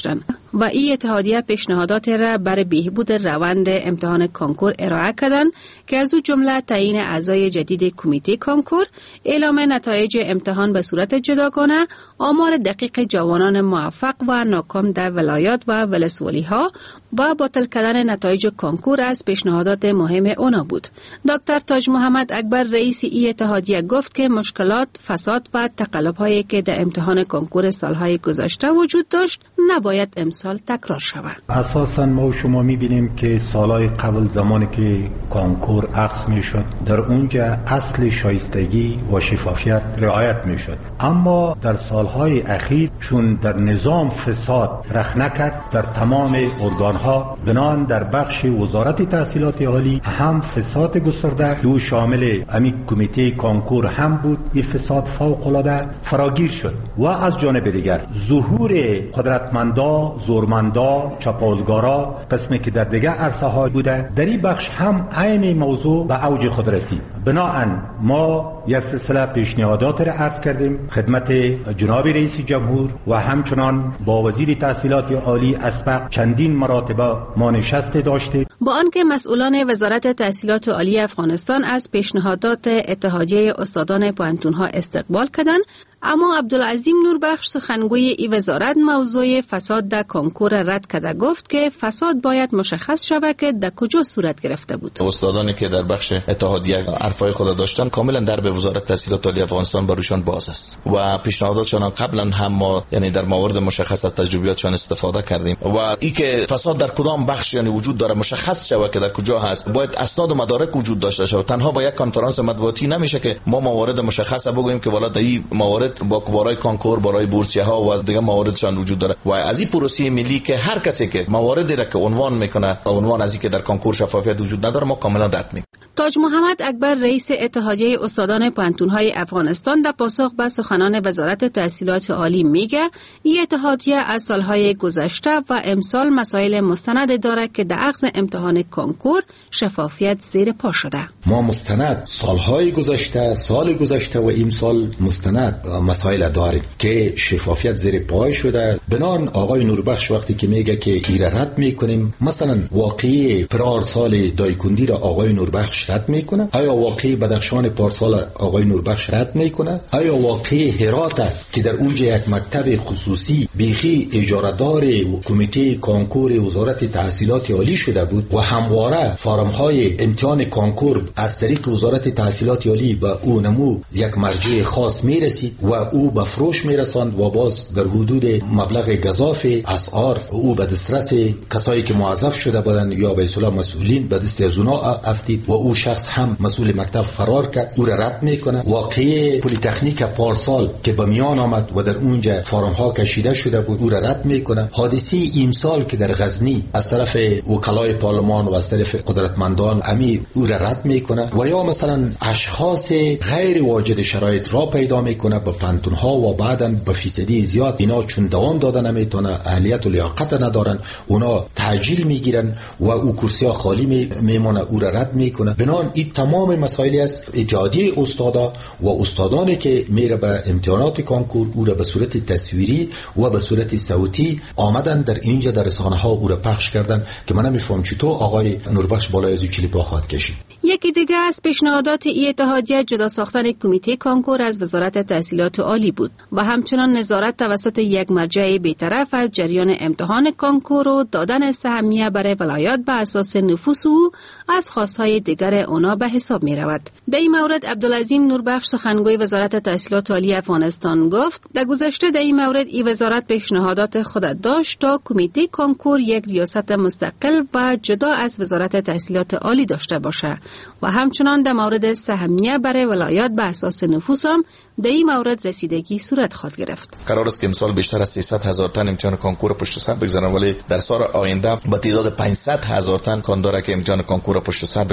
و این اتحادیه پیشنهادات را برای بهبود روند امتحان کنکور ارائه کردند که از او جمله تعیین اعضای جدید کمیته کنکور، اعلام نتایج امتحان به صورت جداگانه، آمار دقیق جوانان موفق و ناکام در ولایات و ولسوالی ها و باطل کردن نتایج کنکور از پیشنهادات مهم اونا بود. دکتر تاج محمد اکبر رئیس این اتحادیه گفت که مشکلات، فساد و تقلب هایی که در امتحان کنکور سالهای گذشته وجود داشت نباید امسال تکرار شود. اساساً ما و شما می‌بینیم که سالهای قبل زمانی که کنکور عقص میشد در اونجا اصل شایستگی و شفافیت رعایت میشد، اما در سالهای اخیر چون در نظام فساد رخنه کرد در تمام ارگانها، بنان در بخش وزارت تحصیلات عالی هم فساد گسترده دو شامل همین کمیته کنکور هم بود. این فساد فوق‌العاده فراگیر شد و از جانب دیگر ظهور قدرتمندا، زورمندا، چپاولگارا قسمی که در دیگر عرصه ها بوده در این بخش هم عین موضوع به اوج خود رسید. بناهن ما یک سلسله پیشنهادات را عرض کردیم خدمت جناب رئیس جمهور و همچنان با وزیر تحصیلات عالی اسبق چندین مراتبه ما نشست داشته. با آنکه مسئولان وزارت تحصیلات عالی افغانستان از پیشنهادات اتحادیه استادان پوهنتون‌ها استقبال کردند، اما عبدالعظیم نوربخش سخنگوی این وزارت موضوع فساد در کنکور رد کرده گفت که فساد باید مشخص شود که در کجا صورت گرفته بود. استادانی که در بخش اتحادیه حرفای خود داشتن کاملا در به وزارت تحصیلات عالی افغانستان بروشان باز است و پیشنهاداتشان قبلا هم ما یعنی در موارد مشخص از تجربیاتشان استفاده کردیم و این که فساد در کدام بخش یعنی وجود داره مشخص شود که در کجا هست، باید اسناد و مدارک وجود داشته شود. تنها با یک کنفرانس مطبوعاتی نمیشه که ما موارد مشخص بگوییم که والا در این موارد با برای کنکور، برای بورسیه ها و دیگه مواردشان وجود داره و از این پروسه ملی که هر کسی که مواردی را که عنوان میکنه عنوان از این که در کنکور شفافیت وجود نداره ما کاملا رد میکنیم. تاج محمد اکبر رئیس اتحادیه استادان پوهنتون‌های افغانستان در پاسخ به سخنان وزارت تحصیلات عالی میگه این اتحادیه از سالهای گذشته و امسال مسائل مستند داره که در اخذ امتحان کنکور شفافیت زیر پا شده. ما مستند سالهای گذشته، سال گذشته و امسال مستند مسائل داریم که شفافیت زیر پای شده. بنان آقای نوربخش وقتی که میگه که ایره رد میکنیم، مثلا واقعی پرار سال دایکندی را آقای نوربخش رد میکنه؟ آیا واقعی بدخشان پارسال آقای نوربخش رد میکنه؟ آیا واقعی هرات که در اونجا یک مکتب خصوصی بیخی اجاره‌دار کمیته کنکور وزارت تحصیلات عالی شده بود و همواره فارم های امتحان کنکور از طریق وزارت تحصیلات عالی به او نمو یک مرجع خاص میرسید و او به فروش میرساند و باز در حدود مبلغ گزاف اسعار او به دسترس کسایی که موظف شده بودند یا به اصطلاح مسئولین به دست از اونها افتید و او شخص هم مسئول مکتب فرار کرد. او را رد میکنه. واقعی پلی تکنیک پارسال که به میان آمد و در اونجا فارم ها کشیده شده بود او را رد میکنه. حادثه امسال که در غزنی از طرف وکلای پارلمان و از طرف قدرتمندان امی او را رد میکنه و یا مثلا اشخاص غیر واجد شرایط را پیدا میکنه به پانتون ها و بعداً به فیصدی زیاد اینا چون دوام دادن نمیتونه، اهلیت و لیاقت ندارن، اونا تعجیل میگیرن و او کرسی ها خالی میمونه او را رد میکنه. بنان این تمام مسائلی است. اتحادیه استادا و استادانی که میره به امتحانات کنکور او را به صورت تصویری و به صورت صوتی آمدن در اینجا در رسانه ها او را پخش کردن که من نمیفهم چطور آقای نوربخش بالای از کلیپ خواهد کشید. یکی دیگه از پیشنهادات این اتحادیه جدا ساختن کمیته کنکور از وزارت تحصیلات عالی بود و همچنان نظارت توسط یک مرجع بی‌طرف از جریان امتحان کنکور و دادن سهمیه برای ولایات به اساس نفوس او از خواستهای دیگر اونا به حساب می رود. در این مورد عبدالعظیم نوربخش سخنگوی وزارت تحصیلات عالی افغانستان گفت در گذشته در این مورد این وزارت پیشنهادات خود داشت تا کمیته کنکور یک ریاست مستقل و جدا از وزارت تحصیلات عالی داشته باشه و همچنان در مورد سهمیه برای ولایات به اساس نفوس هم در این مورد رسیدگی صورت خواهد گرفت. قرار است که امسال بیشتر از 300,000 تن امتحان کنکور پشت سر بگذارن، ولی در سال آینده با تعداد 500,000 تن کانداره که امتحان کنکور پشت سر بگذارن. از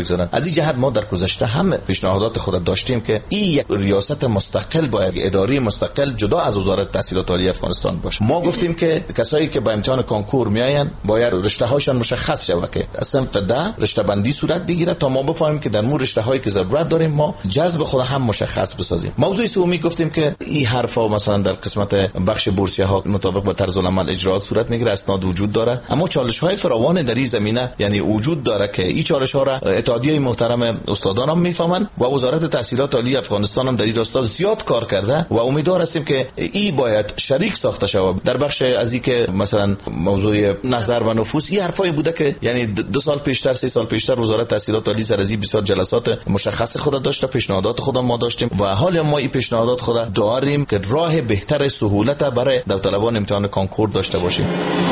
از این جهت ما در گذشته هم پیشنهادات خود داشتیم که این یک ریاست مستقل باید، اداره مستقل جدا از وزارت تحصیلات عالی افغانستان باشه. ما گفتیم که کسایی که با امتحان کنکور میاین باید رشته هاشون مشخص شود که صنف ده رشته بندی صورت بگیره تا ما بفهمیم که در مور رشته هایی که ضرورت داریم ما جذب خود هم مشخص بسازیم. موضوع سومی گفتیم که این حرفا مثلا در قسمت بخش بورسیه ها مطابق با طرز العمل اجراات صورت میگیره، اسناد وجود داره، اما چالش های فراوان در این زمینه یعنی وجود داره که این چالش ها را اتحادیه محترم استادان هم میفهمن و وزارت تحصیلات عالی افغانستان هم در این راستا زیاد کار کرده و امیدوار هستیم که این باید شریک ساخته شود. در بخش از این که مثلا موضوع نظر و نفوذ این حرفای بوده که یعنی 2 سال پیشتر 3 سال پیشتر وزارت تحصیلات عالی سر از این بسیار جلسات مشخص خود داشته، پیشنهادات خود ما داشتیم و حالا ما این پیشنهادات خود داریم که راه بهتر سهولت برای داوطلبان امتحان کنکور داشته باشیم.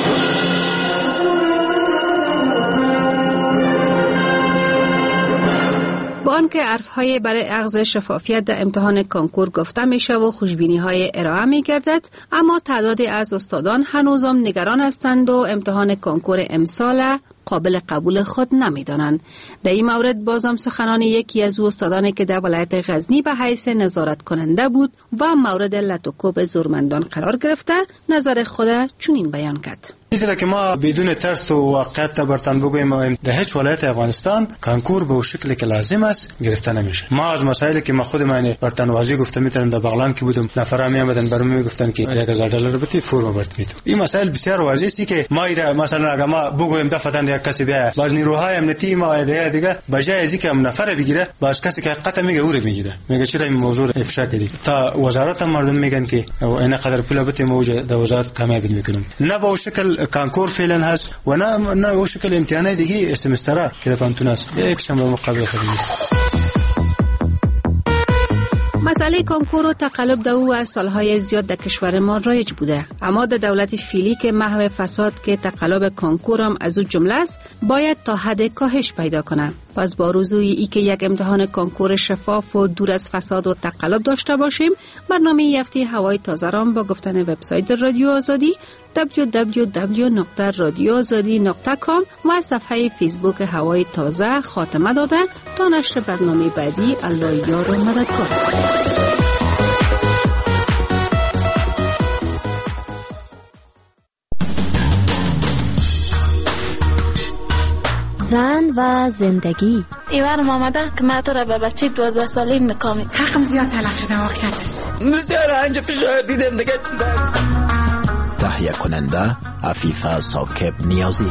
با آنکه حرف‌های برای اخذ شفافیت در امتحان کنکور گفته میشه و خوشبینی‌های ارائه می‌گردد، اما تعدادی از استادان هنوزم نگران هستند و امتحان کنکور امسال قابل قبول خود نمی‌دانند. در این مورد بازم سخنان یکی از استادانی که در ولایت غزنی به حیث نظارت کننده بود و مورد لطوکوب زورمندان قرار گرفته نظر خود چنین بیان کرد. مثلا که ما بدون ترس و واقعیت برتن بگوییم در هیچ ولایت افغانستان کنکور به شکلی که لازم است گرفته نمیشه. ما از مسائلی که ما خود من برتن واژه گفتم میتونم در بغلان که بودم نفرا میامدن برام میگفتن که $1000 بده فرم برات میتونم. این مسائل بسیار واضحه است که ما مثلا اگر ما بگوییم دفتن یک کسی بیا باز نیروهای امنیتی ما دیگه بجای از اینکه نفر بگیره باز کسی که حقیقت میگه او رو میگیره، میگه چرا این موضوع افشا کردی تا وزارت مردم میگن که این قدر پول بده موجه در وزارت کامیاب میکنیم. نه به شکل کنکور فعلا هست و نه به شکل امتحانات دیگه سمستر که در پانتون است یک شنبه مقابل خودی. مسئله کنکور و تقلب در او از سالهای زیاد در کشور ما رایج بوده، اما در دولت فعلی که محو فساد که تقلب کنکور هم از او جمله است باید تا حد کاهش پیدا کنه. پس با آرزوی ای که یک امتحان کنکور شفاف و دور از فساد و تقلب داشته باشیم، برنامه هفته هوای تازه را با گفتن وبسایت رادیو آزادی www.radioazadi.com و صفحه فیسبوک هوای تازه خاتمه داده تا نشر برنامه بعدی. الله یار و مددکار. زن و زندگی. ایوانم آمده که من تو را به بچه 12 ساله نکامید. حقم زیاد تلف شده واقعیت است. بسیار انجا فشار دیدم دیگه چیز است. تهیه کننده عفیفه ساکب نیازی.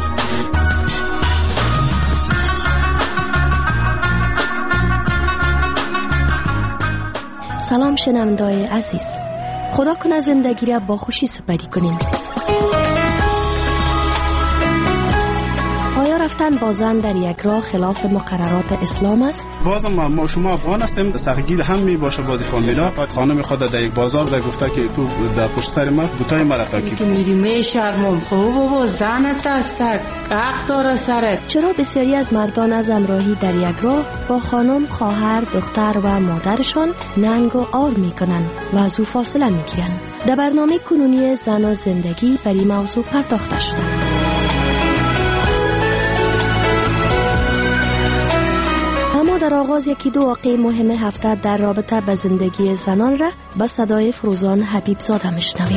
سلام شنونده‌های عزیز، خدا کنه زندگی را با خوشی سپری کنیم. آیا رفتن با زن در یک راه خلاف مقررات اسلام است؟ بازم ما شما افغان هستیم، سخگیر هم می باشه بازی فامیلا. بعد خانم خود در یک بازار در گفته که تو در پشت سر ما بوتای مرا تاکی تو میری میشرمم. خوب بابا زنت است، حق داره سرت. چرا بسیاری از مردان از همراهی در یک راه با خانم، خواهر، دختر و مادرشان ننگ و عار میکنن و از او فاصله میگیرن؟ در برنامه کنونی زن و زندگی بر این موضوع پرداخته شده. در آغاز یکی دو واقعه مهم هفته در رابطه با زندگی زنان را با صدای فروزان حبیب زاده میشنویم.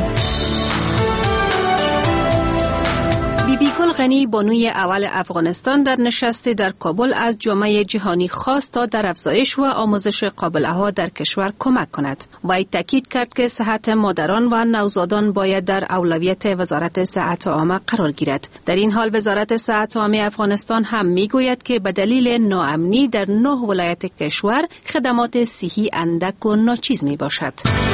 بیبی گل غنی بانوی اول افغانستان در نشستی در کابل از جامعه جهانی خواست تا در افزایش و آموزش قابله‌ها در کشور کمک کند. وی تاکید کرد که صحت مادران و نوزادان باید در اولویت وزارت صحت عامه قرار گیرد. در این حال وزارت صحت عامه افغانستان هم میگوید که به دلیل ناامنی در 9 ولایت کشور خدمات صحی اندک و ناچیز می باشد.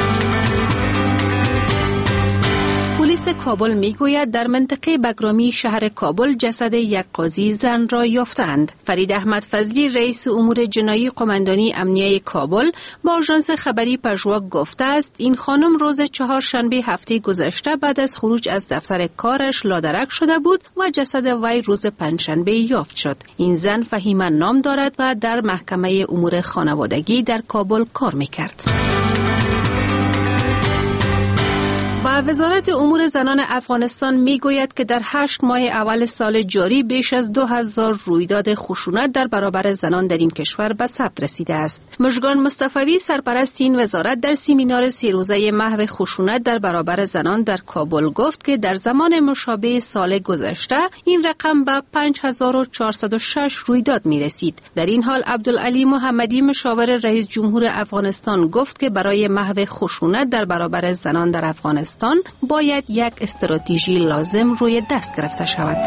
پلیس کابل میگوید در منطقه بگرامی شهر کابل جسد یک قاضی زن را یافتند. فرید احمد فضلی رئیس امور جنایی قماندانی امنیه کابل با آژانس خبری پژوا گفته است این خانم روز چهارشنبه هفته گذشته بعد از خروج از دفتر کارش لادرک شده بود و جسد وی روز پنجشنبه یافت شد. این زن فهیمه نام دارد و در محکمه امور خانوادگی در کابل کار میکرد. و و وزارت امور زنان افغانستان میگوید که در 8 ماه اول سال جاری بیش از 2000 رویداد خشونت در برابر زنان در این کشور به ثبت رسیده است. مژگان مصطفی سرپرست این وزارت در سمینار 3 روزه محو خشونت در برابر زنان در کابل گفت که در زمان مشابه سال گذشته این رقم به 5406 رویداد می رسید. در این حال عبدالعلی محمدی مشاور رئیس جمهور افغانستان گفت که برای محو خشونت در برابر زنان در افغانستان باید یک استراتژی لازم روی دست گرفته شود.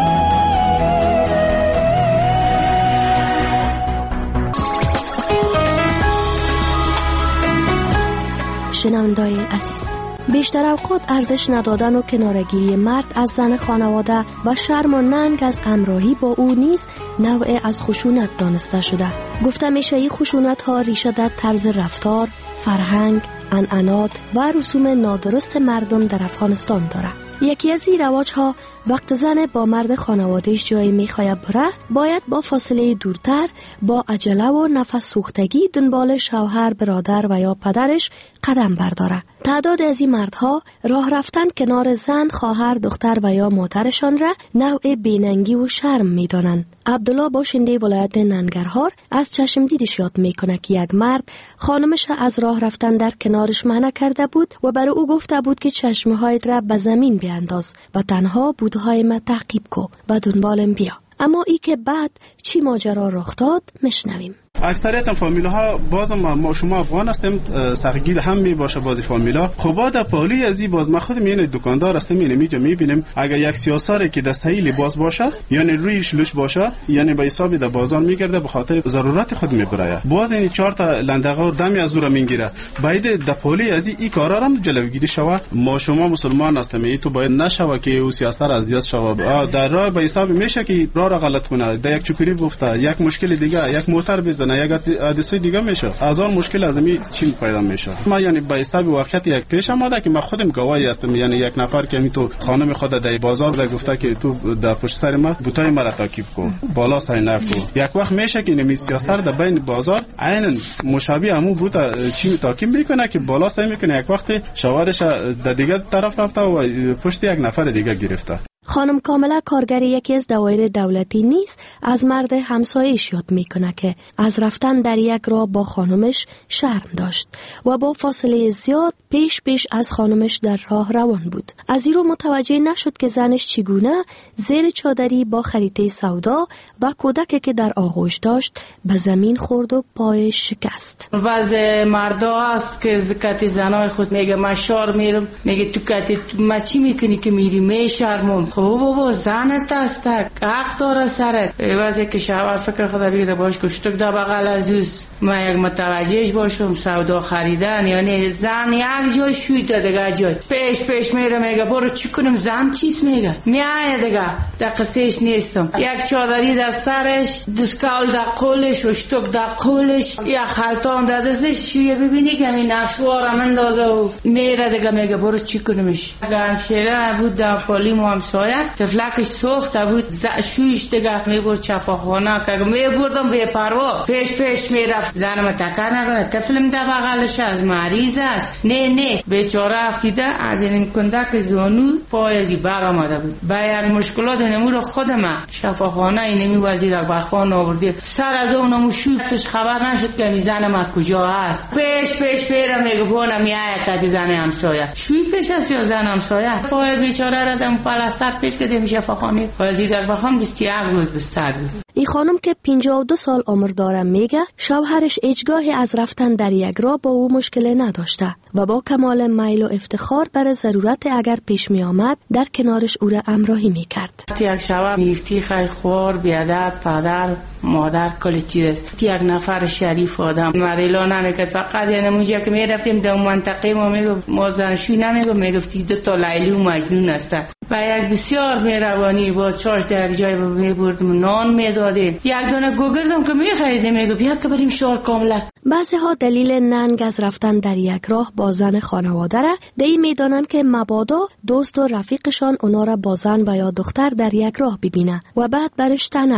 شنونده‌های عزیز، بیشتر اوقات ارزش ندادن و کنارگیری مرد از زن خانواده و شرم و ننگ از همراهی با او نیز نوع از خشونت دانسته شده. گفته میشه این خشونت ها ریشه در طرز رفتار، فرهنگ، عنعنات و رسوم نادرست مردم در افغانستان داره. یکی از این رواج ها وقت زن با مرد خانوادهش جایی میخواید بره باید با فاصله دورتر با عجله و نفس سوختگی دنبال شوهر، برادر و یا پدرش قدم برداره. تعداد از این مردها راه رفتن کنار زن، خواهر، دختر و یا مادرشان را نوع بیننگی و شرم میدانند. عبدالله باشنده ولایت ننگرهار از چشم دیدش یاد میکنه که یک مرد خانمش از راه رفتن در کنارش منع کرده بود و برای او گفته بود که چشمهایت را به زمین بیانداز و تنها بودهای ما تعقیب کو و دنبالم بیا. اما ای که بعد چی ماجرا رخ داد میشنویم. اکثریت فامیل ها بازم ما شما افغان هستیم، سخگیر هم می باشه بازی فامیلا. خب در پالی ازی باز ما خود میین دکاندار هستیم، اینجا میبینیم اگر یک سیاساری که در صحیح لباس باشه یعنی رویش لوش باشه یعنی به حساب در بازار میگرده به خاطر ضرورت خود میبره. باز این 4 تا لندغا دمی از زور میگیره. باید در پالی ازی این کارا هم جلوگیری شوه. ما شما مسلمان هستیم، ای تو باید نشوه که او سیاست اذیت شوه. در راه به حساب میشه که راه را غلط کنه، در یک چوکری گفته، یک مشکل دیگه، یک موتر بزنه، یک حادثه دیگه میشه. از اون مشکل از می چی پیدا میشه. ما یعنی به حساب واقعیت یک پیش آمده که ما خودم گواهی هستم، یعنی یک نفر که می تو خانم خود در بازار در گفته که تو در پشت سر ما بوتای مرا تعقیب کو، بالا ساینف کو. یک وقت میشه که نمی سیاست در بین بازار عین مشابه همو بوتا چی تعقیب میکنه که بالا سای میکنه، یک وقت شوهرش در دیگه طرف رفته و پشت یک نفر دیگه گرفته. خانم کاملا کارگر یکی از دوایر دولتی نیست از مرد همسایش یاد میکنه که از رفتن در یک راه با خانمش شرم داشت و با فاصله زیاد پیش از خانمش در راه روان بود. از این رو متوجه نشد که زنش چگونه زیر چادری با خریطه سودا و کودکی که در آغوش داشت به زمین خورد و پایش شکست. بعض مردا هست که زکات زنای خود میگه من شار میرم، میگه تو کتی ما چی میکنی که میری؟ میشرمم. خب بابا زنت است، حق داره سرت. واسه که شوهر فکر خدا بگیره باش کشتک دا بغل ازوز ما یک متوجهش باشم سودا خریدن، یعنی زن یک جای شوید دیگه جای پیش میره میگه برو چی کنم، زن چیز میگه میایه دیگه در قصهش نیستم. یک چادری در سرش، دستکول در قولش و شتک در قولش، یک خلطان در دستش، شویه ببینی که این نفسوارم اندازه و میره دیگه میگه برو چی کنمش. همشیره بود در پالی مو همسایه تفلکش سوخته بود، شویش دیگه میبرد شفاخانه که میبردم به پروا پیش میرفت. زنم تکر نکنه، طفلم در بغلش از مریض است. نه بیچاره افتیده از این کندک زانو پای ازی بر آمده بود. با یک مشکلات نمو رو خودم شفاخانه اینمی وزیر اکبرخان آورده سر از اونمو شویتش خبر نشد که زنم کجا هست. پیش پیرم میگه بونم میایه که زن همسایه شوی پیش است یا زن همسایه. پای بیچاره را دم پلاستر پیش که دم شفاخانه وزیر اکبرخان 21 روز بستر بود. این خانم که 52 سال عمر داره میگه شوهرش هیچگاهی از رفتن در یک راه با او مشکل نداشته و با کمال میل و افتخار برای ضرورت اگر پیش می آمد در کنارش او را همراهی میکرد. یک شوهر میفتی خیلی خوار، بیادر، پدر، مادر، کل چیز است. یک نفر شریف آدم مریلا نمیکرد. فقط یعنی اونجا که میرفتیم در منطقه ما میگفت ما زنشوی نمیگفت، میگفتی 2 تا لیلی و مجنون است. و یک بسیار مهربانی با چاش در یک جای میبردم نان میدادیم، یک دانه گوگردم که میخریدیم میگو بیا که بریم شهر کاملا. بعضی ها دلیل ننگ از رفتن در یک راه با زن خانواده را به این میدانن که مبادا دوست و رفیقشان اونا را با زن و یا دختر در یک راه ببینه و بعد برش طعنه بده.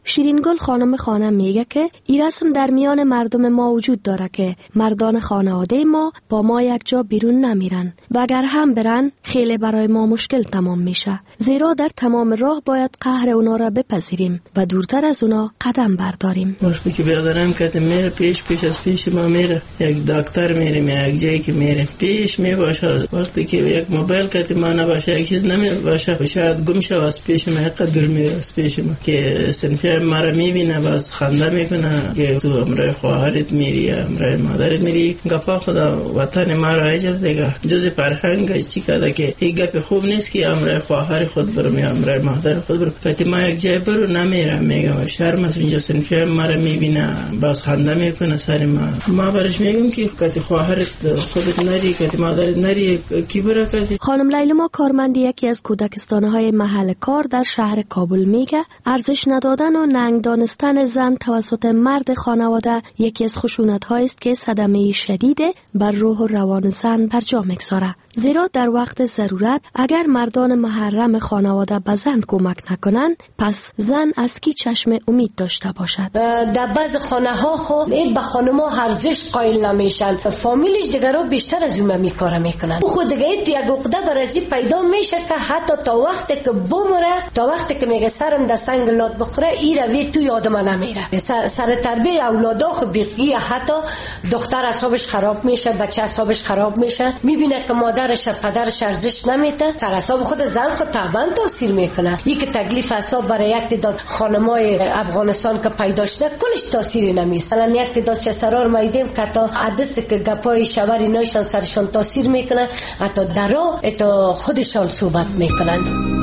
شیرینگل خانم خانه میگه که این رسم در میان مردم ما وجود داره که مردان خانواده ما با ما یک جا بیرون نمیرن و اگر هم برن خیلی برای ما مشکل تمام میشه، زیرا در تمام راه باید قهر اونا را بپذیریم و دورتر از اونا قدم برداریم. وقتی که بیادرم که میره پیش از پیش ما میره، یک دکتر میریم یا یک جایی که میریم پیش میباشه. وقتی که یک موبایل که ما نباشه، یک چیز نمیباشه، شاید گم شه از پیش ما، قدر میره از پیش ما که سنفی ما را میبینه باز خنده میکنه که تو امرای خواهرت میری یا امرای مادرت میری. گپا خدا وطن ما را اجاز دیگه جز فرهنگ چی کرده که این گپ خوب نیست که امرای خواهر خود برم یا امرای مادر خود برم. وقتی ما یک جای برو نمیرم، میگم شرم است، اینجا سنفی ما را میبینه باز خنده میکنه سر ما برش میگم که وقتی خواهرت خودت نری، وقتی مادرت نری، کی برا کسی. خانم لیلما کارمند یکی از کودکستان‌های محل کار در شهر کابل میگه ارزش ندادن و ننگ دانستن زن توسط مرد خانواده یکی از خشونت‌هایی است که صدمه شدید بر روح و روان زن بر جا میگذاره، زیرا در وقت ضرورت اگر مردان محرم خانواده به زن کمک نکنند پس زن از کی چشم امید داشته باشد. در بعض خانه ها خود این به خانما ارزش قائل نمیشن، فامیلش دیگه رو بیشتر از اون میکاره میکنن. خود دیگه یک عقده برازی پیدا میشه که حتی تا وقتی که بمره، تا وقتی که میگه سرم در سنگ لات بخوره، این روی تو یادم نمیره. سر تربیه اولاد خود بیقی، حتی دختر اعصابش خراب میشه، بچه اعصابش خراب میشه، میبینه که مادرش پدرش ارزش نمیده، سر اعصاب خود زن خود طبعا تاثیر میکنه. یک تکلیف اعصاب برای یک تعداد خانمای افغانستان که پیدا شده کلش تاثیری نمیشه. مثلا یک تعداد سرار میدیم که تا حدث که گپای شوری نایشان سرشان تاثیر میکنه، حتی درا تا خودشان صحبت میکنن.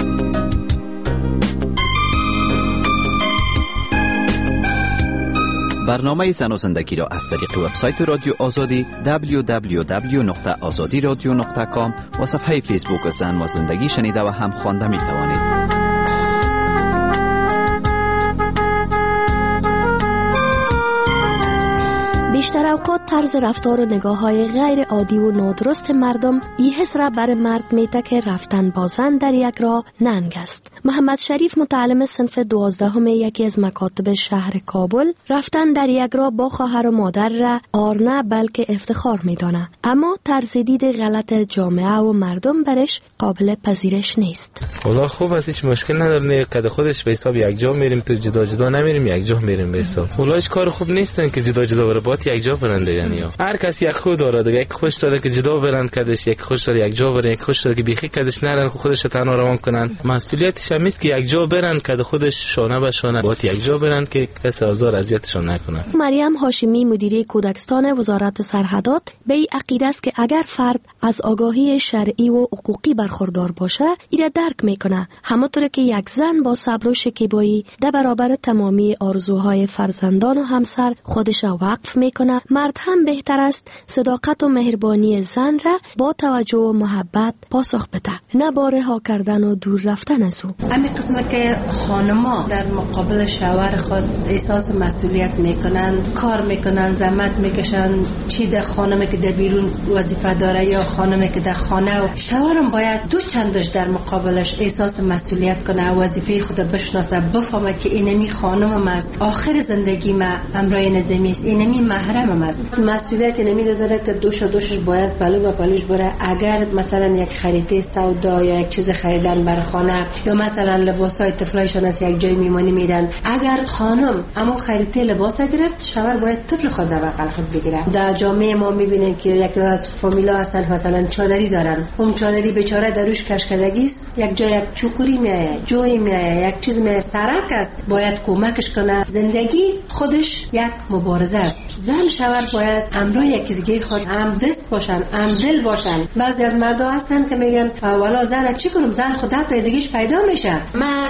برنامه زن و زندگی را از طریق وبسایت رادیو آزادی www.azadiradio.com و صفحه فیسبوک زن و زندگی شنیده و هم خوانده می توانید. بیشتر اوقات طرز رفتار و نگاه‌های غیر عادی و نادرست مردم این حس را بر مرد میده که رفتن با زن در یک راه ننگ است. محمد شریف متعلم صنف 12 یکی از مکاتب شهر کابل رفتن در یک راه با خواهر و مادر را آر نه بلکه افتخار میدانه، اما طرز دید غلط جامعه و مردم برش قابل پذیرش نیست. والله خوب است، هیچ مشکل نداره، که خودش به حساب یک جا میریم، تو جدا جدا نمیریم، یک جا میریم به حساب. والله هیچ کار خوب نیستن که جدا جدا بره، باید یک جا برنده. یعنی هر کسی یک خود داره دیگه، یک خوش داره که جدا برن کدش، یک خوش داره یک جا برن، یک خوش داره که بیخی کدش نرن خودش تنها روان کنن. مسئولیتش هم است که یک جا برن که خودش شانه به شانه، باید یک جا برن که کسی آزار اذیتشون نکنه. مریم هاشمی مدیره کودکستان وزارت سرحدات به این عقیده است که اگر فرد از آگاهی شرعی و حقوقی برخوردار باشه ایره درک میکنه، همونطور که یک زن با صبر و شکیبایی در برابر تمامی آرزوهای فرزندان و همسر خودش وقف میکنه، مرد هم بهتر است صداقت و مهربانی زن را با توجه و محبت پاسخ بده، نه با رها کردن و دور رفتن از او. همین قسمه که خانما در مقابل شوهر خود احساس مسئولیت میکنن، کار میکنن، زحمت میکشن، چی در خانمی که در بیرون وظیفه داره یا خانمی که در خانه، و شوهرم باید دو چندش در مقابلش احساس مسئولیت کنه، وظیفه خود بشناسه، بفهمه که اینمی خانمم است، آخر زندگی ما امرای نظامی است، اینمی محرمم است. مسئولیت نمیده داره که دوشش باید پلو به پلوش بره. اگر مثلا یک خرید سودا یا یک چیز خریدن بر خانه یا مثلا لباسای طفلایشون از یک جای میمانی میرن، اگر خانم اما خرید لباس گرفت، شوهر باید طفل خود در بغل خود بگیره. در جامعه ما میبینین که یک از فامیلا هستن مثلا چادری دارن، اون چادری بیچاره دروش کشکدگی است، یک جای یک چوکوری میایه، جوی میایه، یک چیز میایه، سرک است، باید کمکش کنه. زندگی خودش یک مبارزه است. زن شوهر باید امرای یکی دیگه خود هم دست باشن، هم دل باشن. بعضی از مردا هستن که میگن والا زن چی کنم، زن خودت تا دیگهش پیدا میشه. من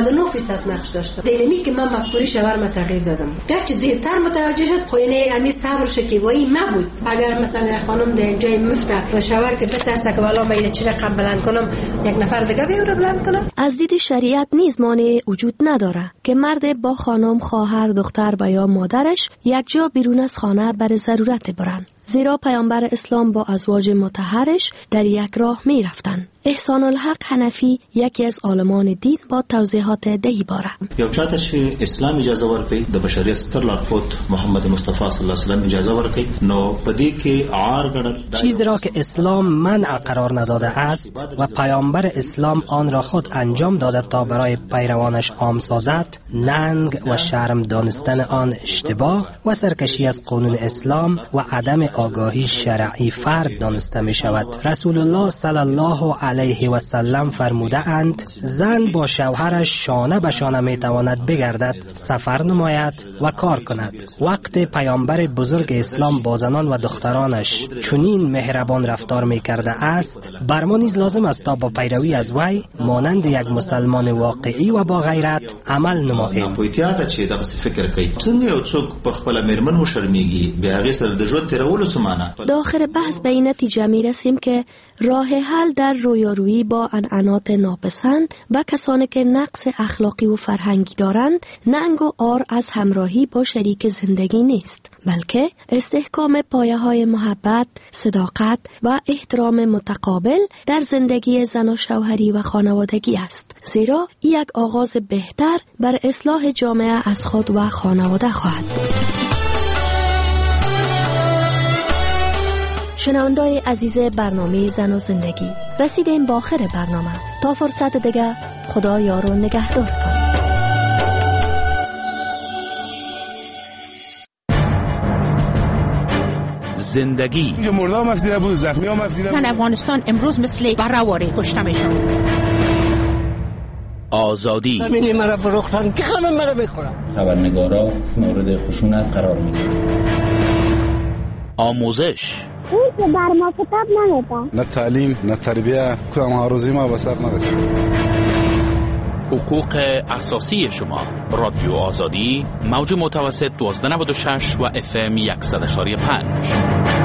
99% نقش داشتم، دلیمی که من مفکوری شوهر ما تغییر دادم، گرچه دیرتر متوجه شد، خو اینه امی صبر شکیبایی ما بود. اگر مثلا خانم در جای مفته و شوهر که بترسه که والا من چی رقم بلند کنم، یک نفر دیگه بیاره بلند کنه. از دید شریعت نیز مانع وجود نداره که مرد با خانم، خواهر، دختر و یا مادرش یک جا بیرون از خانه برای ضرورت برن، زیرا پیامبر اسلام با ازواج مطهرش در یک راه می رفتن. احسان الحق حنفی یکی از عالمان دین با توضیحات دهی باره. یو چاته چې اسلام اجازه ورکړي د بشریت ستر لارښود محمد مصطفی صلی الله علیه وسلم اجازه ورکړي نو پدې کې عار ګڼل چیزی را که اسلام منع قرار نداده است و پیامبر اسلام آن را خود انجام داده تا برای پیروانش عام سازد، ننگ و شرم دانستن آن اشتباه و سرکشی از قانون اسلام و عدم آگاهی شرعی فرد دانسته می شود. رسول الله صلی الله علیه و سلم فرموده اند زن با شوهرش شانه به شانه می تواند بگردد، سفر نماید و کار کند. وقت پیامبر بزرگ اسلام با زنان و دخترانش چنین مهربان رفتار می کرده است، بر ما نیز لازم است تا با پیروی از وی مانند یک مسلمان واقعی و با غیرت عمل نماییم. پویتیاته چې دغه فکر کوي څنګه یو څوک په خپل میرمن و شرمېږي بیا هغه سره د ژوند تیرولو څه معنا. داخل بحث به این نتیجه می رسیم که راه حل در رویارویی با انعنات ناپسند و کسانی که نقص اخلاقی و فرهنگی دارند ننگ و عار از همراهی با شریک زندگی نیست، بلکه استحکام پایه‌های محبت، صداقت و احترام متقابل در زندگی زن و شوهری و خانوادگی است، زیرا یک آغاز بهتر بر اصلاح جامعه از خود و خانواده خواهد بود. شنونده‌های عزیز برنامه زن و زندگی، رسیدیم به آخر برنامه. تا فرصت دیگه، خدا یار و نگهدارتان. زندگی اینجا مرده هم افدیده بود، زخمی هم افدیده بود. زن افغانستان امروز مثل برهواری کشته میشن. آزادی زمینی مرا فروختن که همه مرا بخورم. خبرنگارا مورد خشونت قرار میگیرن. آموزش اون که بر ما کتاب نمیده. نه تعلیم نه تربیه، کدام آرزوی ما به سر نرسید. حقوق اساسی شما. رادیو آزادی، موج متوسط 1296 و FM 100.5.